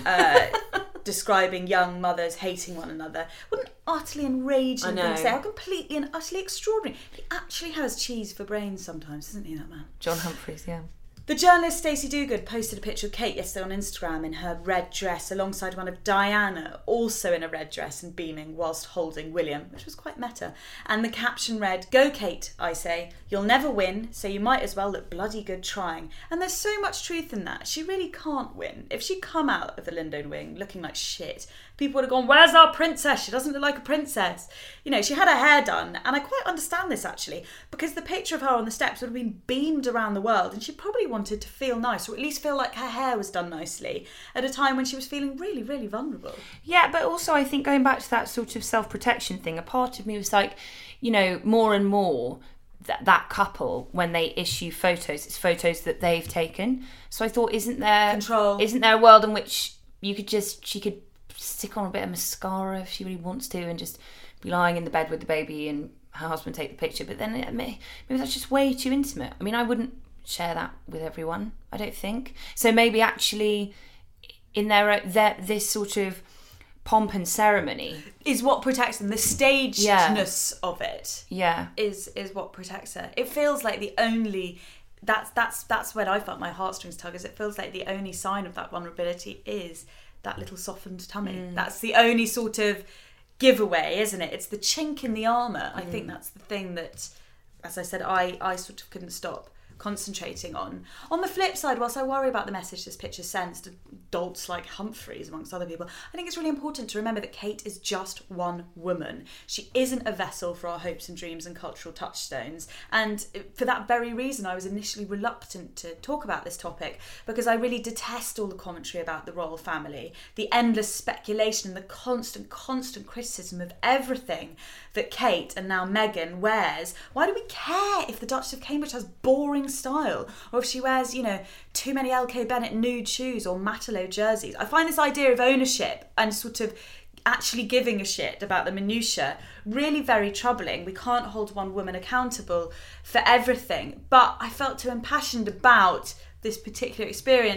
describing young mothers hating one another. What an utterly enraging thing to say. How completely and utterly extraordinary. He actually has cheese for brains sometimes, doesn't he, that man? John Humphreys, yeah. The journalist Stacey Dogood posted a picture of Kate yesterday on Instagram in her red dress alongside one of Diana, also in a red dress and beaming whilst holding William, which was quite meta. And the caption read, "Go Kate, I say. You'll never win, so you might as well look bloody good trying." And there's so much truth in that. She really can't win. If she'd come out of the Lindone wing looking like shit, people would have gone, "Where's our princess? She doesn't look like a princess." She had her hair done, and I quite understand this actually, because the picture of her on the steps would have been beamed around the world, and she probably wanted to feel nice, or at least feel like her hair was done nicely at a time when she was feeling really, really vulnerable. Yeah, but also I think going back to that sort of self-protection thing, a part of me was like, more and more that couple, when they issue photos, it's photos that they've taken. So I thought, isn't there a world in which she could stick on a bit of mascara if she really wants to and just be lying in the bed with the baby and her husband take the picture? But then maybe that's just way too intimate. I mean, I wouldn't share that with everyone, I don't think. So maybe actually in this sort of pomp and ceremony is what protects them. The stagedness of it is what protects her. It feels like the only... That's when I felt my heartstrings tug, is it feels like the only sign of that vulnerability is that little softened tummy. That's the only sort of giveaway, isn't it? It's the chink in the armour. I think that's the thing that, as I said, I sort of couldn't stop concentrating on. On the flip side, whilst I worry about the message this picture sends to dolts like Humphreys, amongst other people, I think it's really important to remember that Kate is just one woman. She isn't a vessel for our hopes and dreams and cultural touchstones. And for that very reason, I was initially reluctant to talk about this topic, because I really detest all the commentary about the royal family, the endless speculation and the constant criticism of everything that Kate, and now Meghan, wears. Why do we care if the Duchess of Cambridge has boring style, or if she wears, too many LK Bennett nude shoes or Matelot jerseys? I find this idea of ownership and sort of actually giving a shit about the minutiae really very troubling. We can't hold one woman accountable for everything, but I felt too impassioned about this particular experience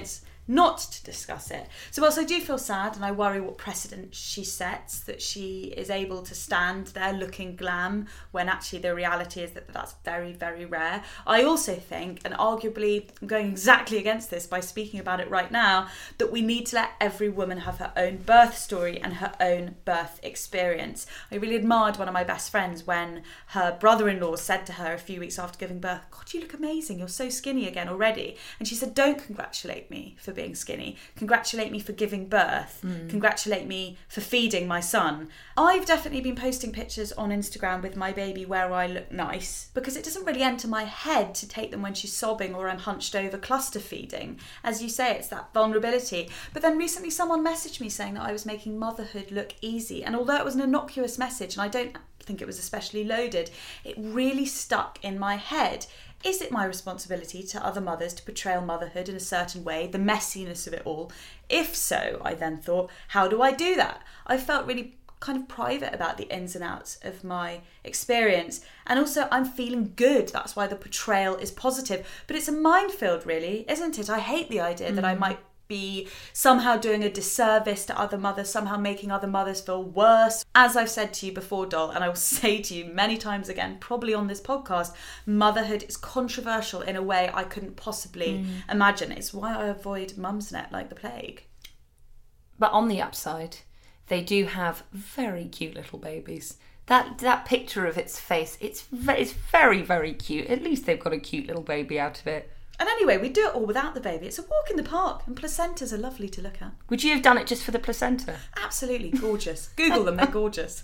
not to discuss it. So whilst I do feel sad and I worry what precedent she sets, that she is able to stand there looking glam when actually the reality is that that's very, very rare, I also think, and arguably I'm going exactly against this by speaking about it right now, that we need to let every woman have her own birth story and her own birth experience. I really admired one of my best friends when her brother-in-law said to her a few weeks after giving birth, "God, you look amazing, you're so skinny again already." And she said, "Don't congratulate me for being skinny. Congratulate me for giving birth. Congratulate me for feeding my son." I've definitely been posting pictures on Instagram with my baby where I look nice, because it doesn't really enter my head to take them when she's sobbing or I'm hunched over cluster feeding. As you say, it's that vulnerability. But then recently someone messaged me saying that I was making motherhood look easy. And although it was an innocuous message, and I don't think it was especially loaded, it really stuck in my head. Is it my responsibility to other mothers to portray motherhood in a certain way, the messiness of it all? If so, I then thought, how do I do that? I felt really kind of private about the ins and outs of my experience. And also, I'm feeling good. That's why the portrayal is positive. But it's a minefield, really, isn't it? I hate the idea that I might be somehow doing a disservice to other mothers, somehow making other mothers feel worse. As I've said to you before, Doll, and I will say to you many times again, probably on this podcast, motherhood is controversial in a way I couldn't possibly imagine. It's why I avoid Mumsnet like the plague. But on the upside, they do have very cute little babies. That picture of its face, it's very, very cute. At least they've got a cute little baby out of it. And anyway, we do it all without the baby. It's a walk in the park, and placentas are lovely to look at. Would you have done it just for the placenta? Absolutely, gorgeous. Google them, they're gorgeous.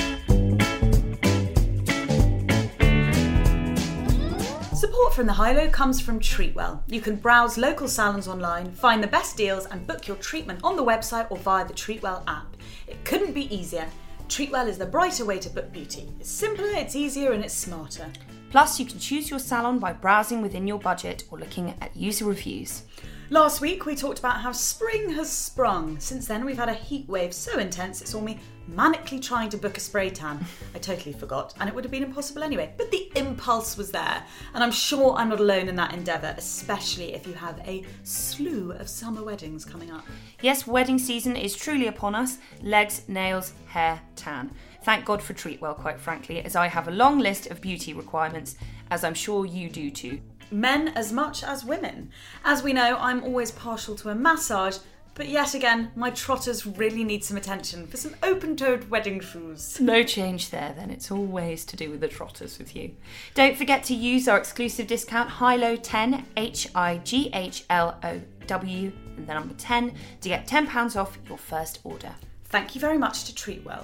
Support from the High-Low comes from Treatwell. You can browse local salons online, find the best deals and book your treatment on the website or via the Treatwell app. It couldn't be easier. Treatwell is the brighter way to book beauty. It's simpler, it's easier and it's smarter. Plus, you can choose your salon by browsing within your budget or looking at user reviews. Last week, we talked about how spring has sprung. Since then, we've had a heat wave so intense it saw me manically trying to book a spray tan. I totally forgot, and it would have been impossible anyway. But the impulse was there, and I'm sure I'm not alone in that endeavour, especially if you have a slew of summer weddings coming up. Yes, wedding season is truly upon us. Legs, nails, hair, tan. Thank God for Treatwell, quite frankly, as I have a long list of beauty requirements, as I'm sure you do too. Men as much as women. As we know, I'm always partial to a massage, but yet again, my trotters really need some attention for some open-toed wedding shoes. No change there then, it's always to do with the trotters with you. Don't forget to use our exclusive discount HIGHLOW10, HIGHLOW, and the number 10 to get £10 off your first order. Thank you very much to Treatwell.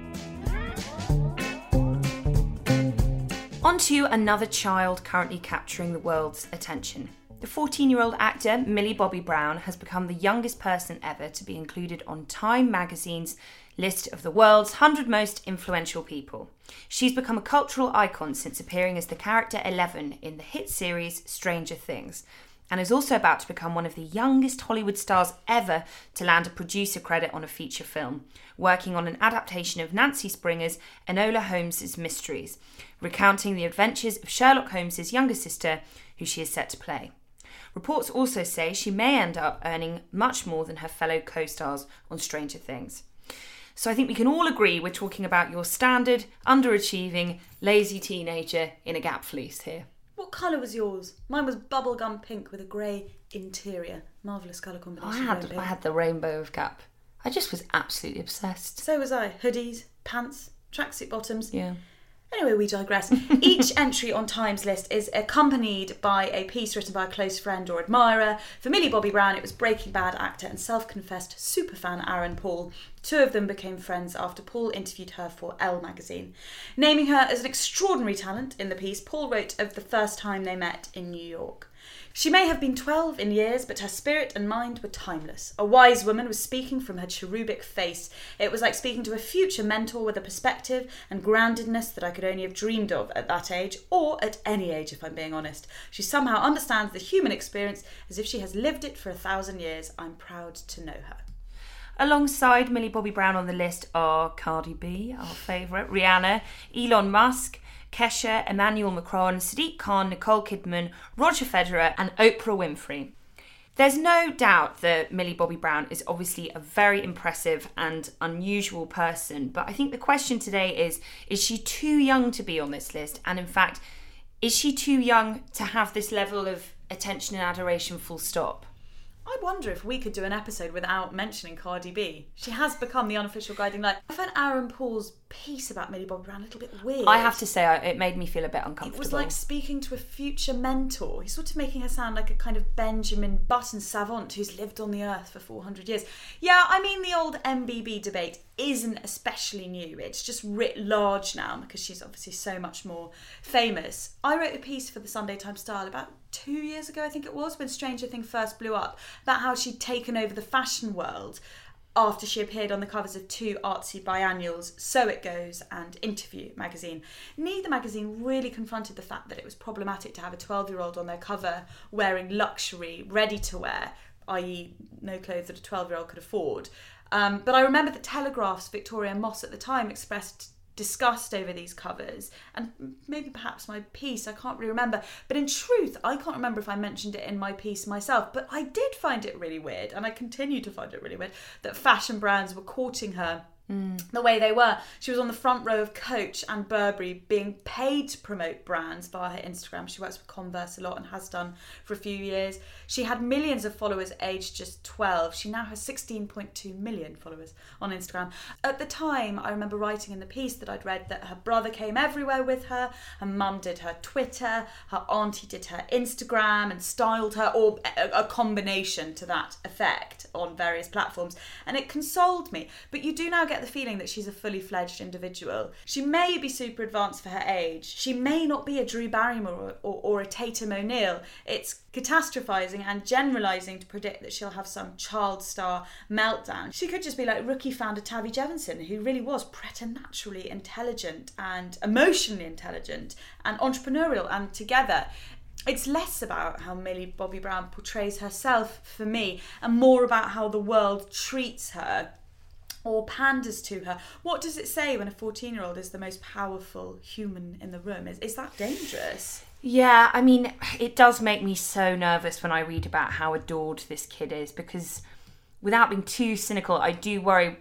On to another child currently capturing the world's attention. The 14-year-old actor Millie Bobby Brown has become the youngest person ever to be included on Time magazine's list of the world's 100 most influential people. She's become a cultural icon since appearing as the character 11 in the hit series Stranger Things, and is also about to become one of the youngest Hollywood stars ever to land a producer credit on a feature film, working on an adaptation of Nancy Springer's Enola Holmes' Mysteries, recounting the adventures of Sherlock Holmes' younger sister, who she is set to play. Reports also say she may end up earning much more than her fellow co-stars on Stranger Things. So I think we can all agree we're talking about your standard, underachieving, lazy teenager in a Gap fleece here. What colour was yours? Mine was bubblegum pink with a grey interior. Marvellous colour combination. I had the rainbow of Gap. I just was absolutely obsessed. So was I. Hoodies, pants, tracksuit bottoms. Yeah. Anyway, we digress. Each entry on Time's list is accompanied by a piece written by a close friend or admirer. For Millie Bobby Brown, it was Breaking Bad actor and self-confessed superfan Aaron Paul. Two of them became friends after Paul interviewed her for Elle magazine. Naming her as an extraordinary talent in the piece, Paul wrote of the first time they met in New York. She may have been 12 in years, but her spirit and mind were timeless. A wise woman was speaking from her cherubic face. It was like speaking to a future mentor with a perspective and groundedness that I could only have dreamed of at that age, or at any age, if I'm being honest. She somehow understands the human experience as if she has lived it for 1,000 years. I'm proud to know her. Alongside Millie Bobby Brown on the list are Cardi B, our favourite, Rihanna, Elon Musk, Kesha, Emmanuel Macron, Sadiq Khan, Nicole Kidman, Roger Federer and Oprah Winfrey. There's no doubt that Millie Bobby Brown is obviously a very impressive and unusual person, but I think the question today is she too young to be on this list? And in fact, is she too young to have this level of attention and adoration, full stop? I wonder if we could do an episode without mentioning Cardi B. She has become the unofficial guiding light. I found Aaron Paul's piece about Millie Bobby Brown a little bit weird. I have to say, it made me feel a bit uncomfortable. It was like speaking to a future mentor. He's sort of making her sound like a kind of Benjamin Button savant who's lived on the earth for 400 years. Yeah, I mean, the old MBB debate isn't especially new. It's just writ large now because she's obviously so much more famous. I wrote a piece for the Sunday Times Style about 2 years ago, I think it was, when Stranger Things first blew up, about how she'd taken over the fashion world after she appeared on the covers of two artsy biannuals, So It Goes and Interview magazine. Neither magazine really confronted the fact that it was problematic to have a 12-year-old on their cover wearing luxury, ready-to-wear, i.e. no clothes that a 12-year-old could afford. But I remember that Telegraph's Victoria Moss at the time expressed disgust over these covers, and maybe perhaps my piece, I can't really remember, but in truth I can't remember if I mentioned it in my piece myself, but I did find it really weird, and I continue to find it really weird, that fashion brands were courting her the way they were. She was on the front row of Coach and Burberry, being paid to promote brands via her Instagram. She works with Converse a lot and has done for a few years. She had millions of followers aged just 12. She now has 16.2 million followers on Instagram. At the time, I remember writing in the piece that I'd read that her brother came everywhere with her, her mum did her Twitter, her auntie did her Instagram and styled her, or a combination to that effect on various platforms. And it consoled me. But you do now get the feeling that she's a fully fledged individual. She may be super advanced for her age. She may not be a Drew Barrymore or a Tatum O'Neil. It's catastrophizing and generalizing to predict that she'll have some child star meltdown. She could just be like rookie founder Tavi Jefferson, who really was preternaturally intelligent and emotionally intelligent and entrepreneurial, and together. It's less about how Millie Bobby Brown portrays herself for me, and more about how the world treats her or panders to her. What does it say when a 14-year-old is the most powerful human in the room? Is that dangerous? Yeah, I mean, it does make me so nervous when I read about how adored this kid is, because without being too cynical, I do worry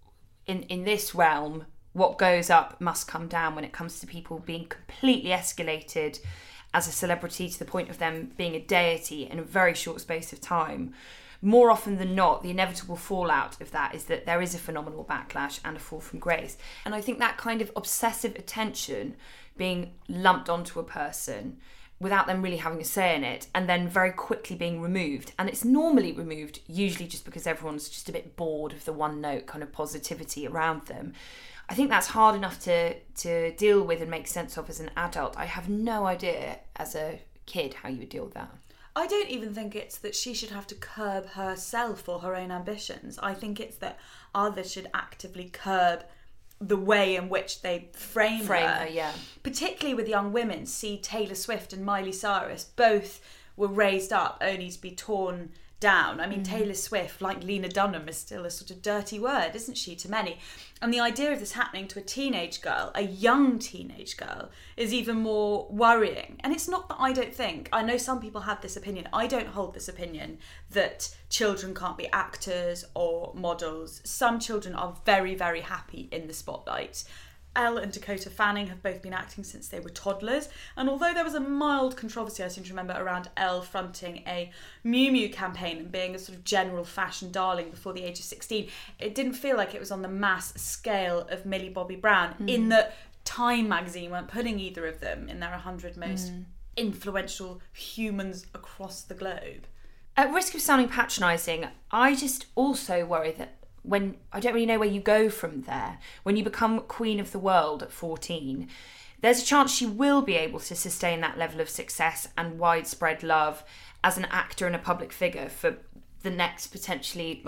in this realm, what goes up must come down when it comes to people being completely escalated as a celebrity to the point of them being a deity in a very short space of time. More often than not, the inevitable fallout of that is that there is a phenomenal backlash and a fall from grace. And I think that kind of obsessive attention being lumped onto a person without them really having a say in it, and then very quickly being removed. And it's normally removed, usually just because everyone's just a bit bored of the one note kind of positivity around them. I think that's hard enough to deal with and make sense of as an adult. I have no idea as a kid how you would deal with that. I don't even think it's that she should have to curb herself or her own ambitions. I think it's that others should actively curb the way in which they frame her. Yeah. Particularly with young women. See Taylor Swift and Miley Cyrus, both were raised up only to be torn down. I mean, Taylor Swift, like Lena Dunham, is still a sort of dirty word, isn't she, to many? And the idea of this happening to a teenage girl, a young teenage girl, is even more worrying. And it's not that I don't think, I know some people have this opinion, I don't hold this opinion that children can't be actors or models. Some children are very, very happy in the spotlight. Elle and Dakota Fanning have both been acting since they were toddlers, and although there was a mild controversy, I seem to remember, around Elle fronting a Miu Miu campaign and being a sort of general fashion darling before the age of 16, it didn't feel like it was on the mass scale of Millie Bobby Brown, in that Time magazine weren't putting either of them in their 100 most influential humans across the globe. At risk of sounding patronising, I just also worry that when I don't really know where you go from there, when you become Queen of the World at 14, there's a chance she will be able to sustain that level of success and widespread love as an actor and a public figure for the next potentially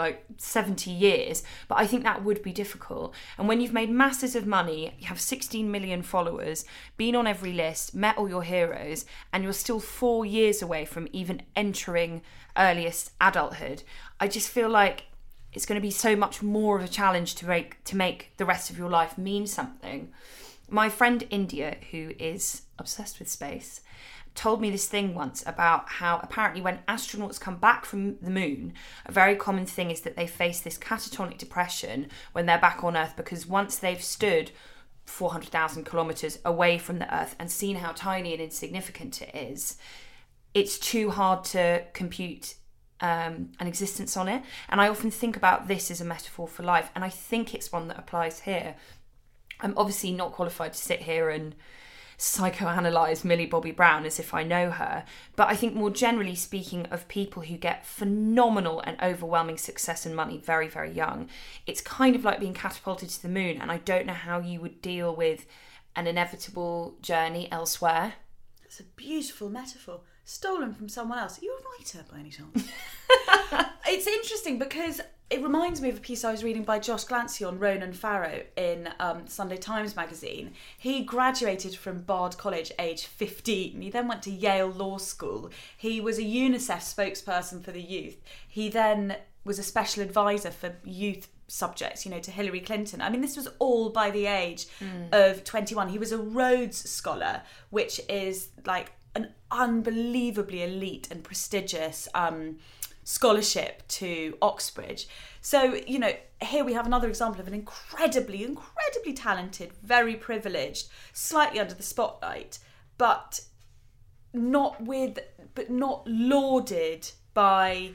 70 years. But I think that would be difficult. And when you've made masses of money, you have 16 million followers, been on every list, met all your heroes, and you're still 4 years away from even entering earliest adulthood, I just feel like it's going to be so much more of a challenge to make the rest of your life mean something. My friend India, who is obsessed with space, told me this thing once about how apparently when astronauts come back from the moon, a very common thing is that they face this catatonic depression when they're back on Earth, because once they've stood 400,000 kilometres away from the Earth and seen how tiny and insignificant it is, it's too hard to compute an existence on it. And I often think about this as a metaphor for life, and I think it's one that applies here. I'm obviously not qualified to sit here and psychoanalyse Millie Bobby Brown as if I know her, but I think more generally speaking of people who get phenomenal and overwhelming success and money very, very young, it's kind of like being catapulted to the moon, and I don't know how you would deal with an inevitable journey elsewhere. That's a beautiful metaphor, stolen from someone else. Are you a writer by any chance? It's interesting because it reminds me of a piece I was reading by Josh Glancy on Ronan Farrow in Sunday Times magazine. He graduated from Bard College age 15. He then went to Yale Law School. He was a UNICEF spokesperson for the youth. He then was a special advisor for youth subjects, to Hillary Clinton. I mean, this was all by the age of 21. He was a Rhodes Scholar, which is like an unbelievably elite and prestigious scholarship to Oxbridge. So, here we have another example of an incredibly, incredibly talented, very privileged, slightly under the spotlight, but not lauded by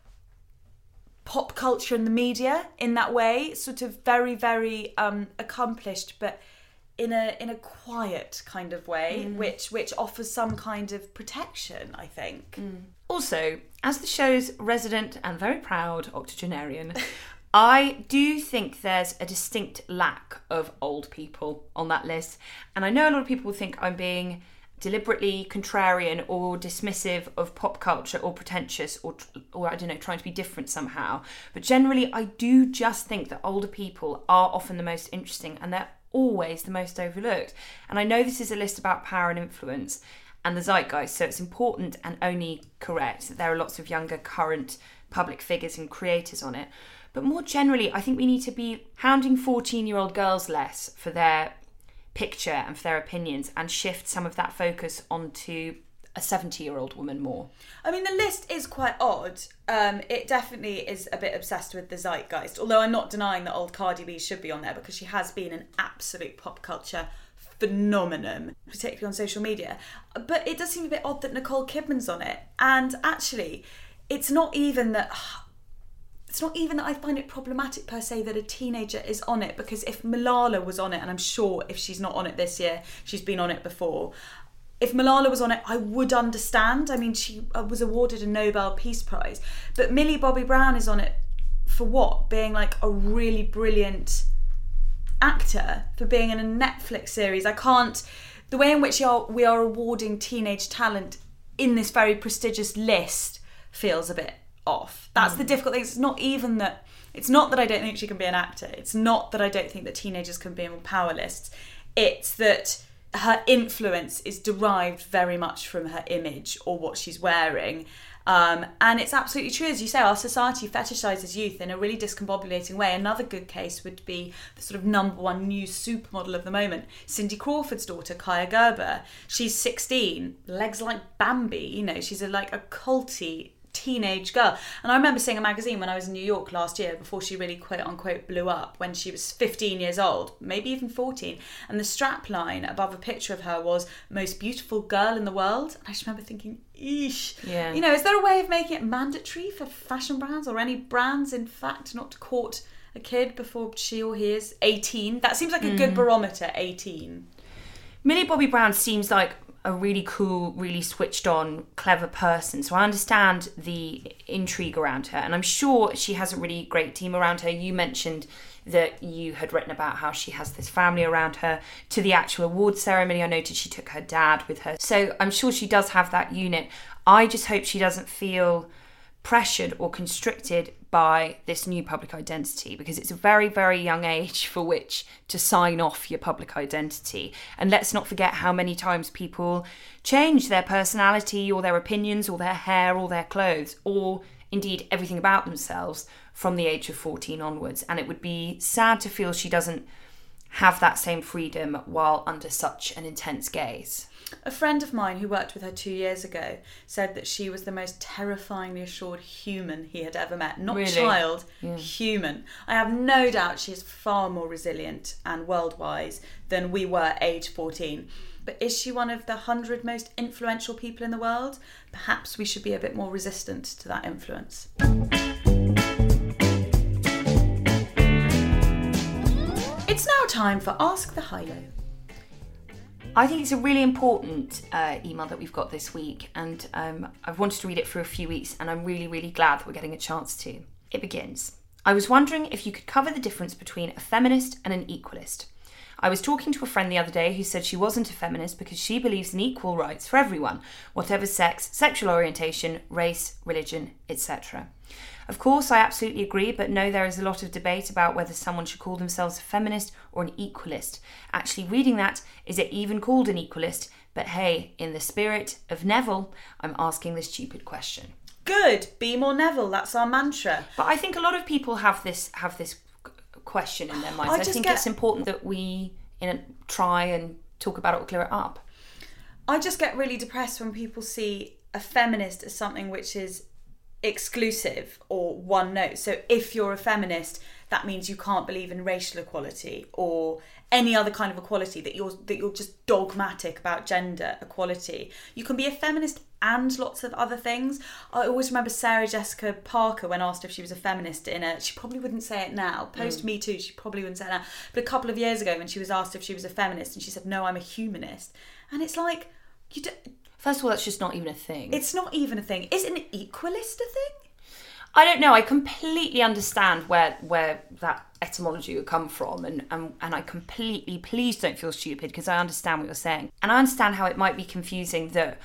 pop culture and the media in that way. Sort of very, very accomplished, but in a quiet kind of way, which offers some kind of protection, I think. Also, as the show's resident and very proud octogenarian, I do think there's a distinct lack of old people on that list. And I know a lot of people will think I'm being deliberately contrarian or dismissive of pop culture or pretentious or I don't know, trying to be different somehow. But generally, I do just think that older people are often the most interesting, and they're always the most overlooked. And I know this is a list about power and influence and the zeitgeist, so it's important and only correct that there are lots of younger current public figures and creators on it. But more generally, I think we need to be hounding 14-year-old girls less for their picture and for their opinions, and shift some of that focus onto a 70-year-old woman more. I mean, the list is quite odd. It definitely is a bit obsessed with the zeitgeist, although I'm not denying that old Cardi B should be on there because she has been an absolute pop culture phenomenon, particularly on social media. But it does seem a bit odd that Nicole Kidman's on it. And actually, it's not even that I find it problematic per se that a teenager is on it, because if Malala was on it, and I'm sure if she's not on it this year, she's been on it before. If Malala was on it, I would understand. I mean, she was awarded a Nobel Peace Prize. But Millie Bobby Brown is on it for what? Being like a really brilliant actor, for being in a Netflix series. The way in which we are awarding teenage talent in this very prestigious list feels a bit off. That's the difficult thing. It's not that I don't think she can be an actor. It's not that I don't think that teenagers can be on power lists. It's that her influence is derived very much from her image or what she's wearing. And it's absolutely true, as you say, our society fetishises youth in a really discombobulating way. Another good case would be the sort of number one news supermodel of the moment, Cindy Crawford's daughter, Kaia Gerber. She's 16, legs like Bambi, she's a culty teenage girl. And I remember seeing a magazine when I was in New York last year, before she really quote unquote blew up, when she was 15 years old, maybe even 14, and the strap line above a picture of her was most beautiful girl in the world. And I just remember thinking, eesh. Yeah. Is there a way of making it mandatory for fashion brands or any brands, in fact, not to court a kid before she or he is 18? That seems like a good barometer, 18. Millie Bobby Brown seems like a really cool, really switched on, clever person. So I understand the intrigue around her, and I'm sure she has a really great team around her. You mentioned that you had written about how she has this family around her. To the actual award ceremony, I noted she took her dad with her. So I'm sure she does have that unit. I just hope she doesn't feel pressured or constricted by this new public identity, because it's a very, very young age for which to sign off your public identity. And let's not forget how many times people change their personality or their opinions or their hair or their clothes, or indeed everything about themselves, from the age of 14 onwards. And it would be sad to feel she doesn't have that same freedom while under such an intense gaze. A friend of mine who worked with her 2 years ago said that she was the most terrifyingly assured human he had ever met. Not really? Child, human. I have no doubt she is far more resilient and world-wise than we were age 14. But is she one of the 100 most influential people in the world? Perhaps we should be a bit more resistant to that influence. It's now time for Ask the High-Low. I think it's a really important email that we've got this week, and I've wanted to read it for a few weeks, and I'm really, really glad that we're getting a chance to. It begins. I was wondering if you could cover the difference between a feminist and an equalist. I was talking to a friend the other day who said she wasn't a feminist because she believes in equal rights for everyone, whatever sex, sexual orientation, race, religion, etc. Of course, I absolutely agree, but no, there is a lot of debate about whether someone should call themselves a feminist or an equalist. Actually, reading that, is it even called an equalist? But hey, in the spirit of Neville, I'm asking the stupid question. Good, be more Neville, that's our mantra. But I think a lot of people have this question in their minds. I think it's important that we try and talk about it or clear it up. I just get really depressed when people see a feminist as something which is exclusive or one note. So if you're a feminist, that means you can't believe in racial equality or any other kind of equality, that you're just dogmatic about gender equality. You can be a feminist and lots of other things. I always remember Sarah Jessica Parker, when asked if she was a feminist she probably wouldn't say it now, post Me Too, she probably wouldn't say it now, but a couple of years ago when she was asked if she was a feminist, and she said, no, I'm a humanist. And it's like, first of all, that's just not even a thing. It's not even a thing. Is an equalist a thing? I don't know. I completely understand where that etymology would come from, and I completely, please don't feel stupid, because I understand what you're saying. And I understand how it might be confusing that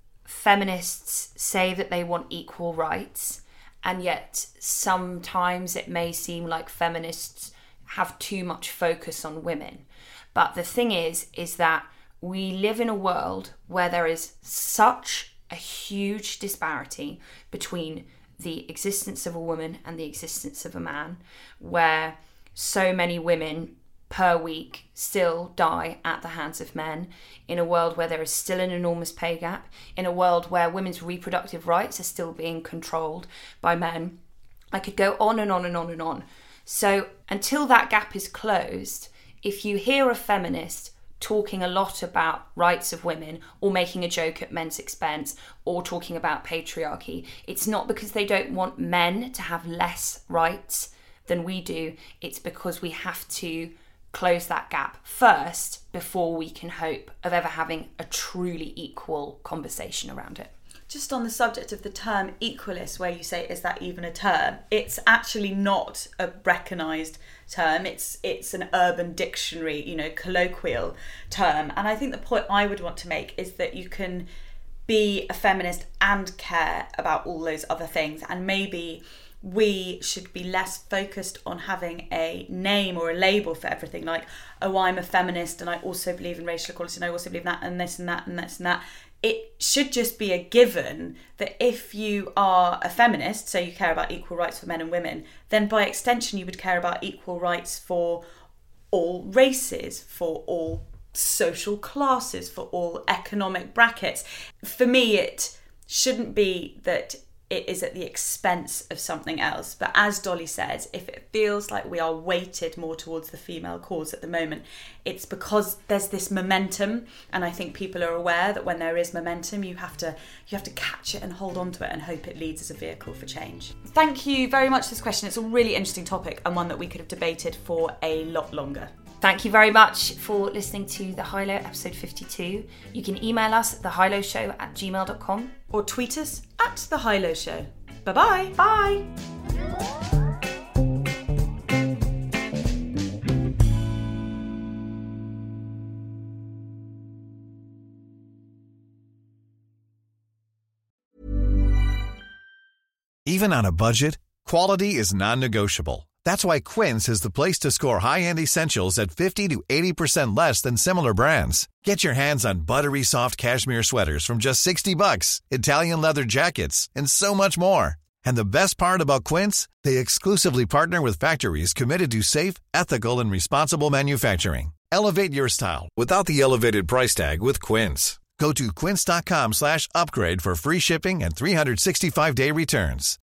feminists say that they want equal rights, and yet sometimes it may seem like feminists have too much focus on women. But the thing is that we live in a world where there is such a huge disparity between the existence of a woman and the existence of a man, where so many women per week still die at the hands of men, in a world where there is still an enormous pay gap, in a world where women's reproductive rights are still being controlled by men. I could go on and on and on and on. So until that gap is closed, if you hear a feminist talking a lot about rights of women, or making a joke at men's expense, or talking about patriarchy, it's not because they don't want men to have less rights than we do. It's because we have to close that gap first before we can hope of ever having a truly equal conversation around it. Just on the subject of the term equalist, where you say, is that even a term? It's actually not a recognised term. It's an urban dictionary, colloquial term. And I think the point I would want to make is that you can be a feminist and care about all those other things. And maybe we should be less focused on having a name or a label for everything, like, oh, I'm a feminist and I also believe in racial equality and I also believe in that and this and that and this and that. It should just be a given that if you are a feminist, so you care about equal rights for men and women, then by extension you would care about equal rights for all races, for all social classes, for all economic brackets. For me, it shouldn't be that it is at the expense of something else. But as Dolly says, if it feels like we are weighted more towards the female cause at the moment, it's because there's this momentum. And I think people are aware that when there is momentum, you have to catch it and hold on to it and hope it leads as a vehicle for change. Thank you very much for this question. It's a really interesting topic and one that we could have debated for a lot longer. Thank you very much for listening to The High Low, episode 52. You can email us at thehighlowshow@gmail.com. Or tweet us at The High Low Show. Bye-bye. Bye. Even on a budget, quality is non-negotiable. That's why Quince is the place to score high-end essentials at 50 to 80% less than similar brands. Get your hands on buttery soft cashmere sweaters from just $60, Italian leather jackets, and so much more. And the best part about Quince, they exclusively partner with factories committed to safe, ethical, and responsible manufacturing. Elevate your style without the elevated price tag with Quince. Go to quince.com/upgrade for free shipping and 365-day returns.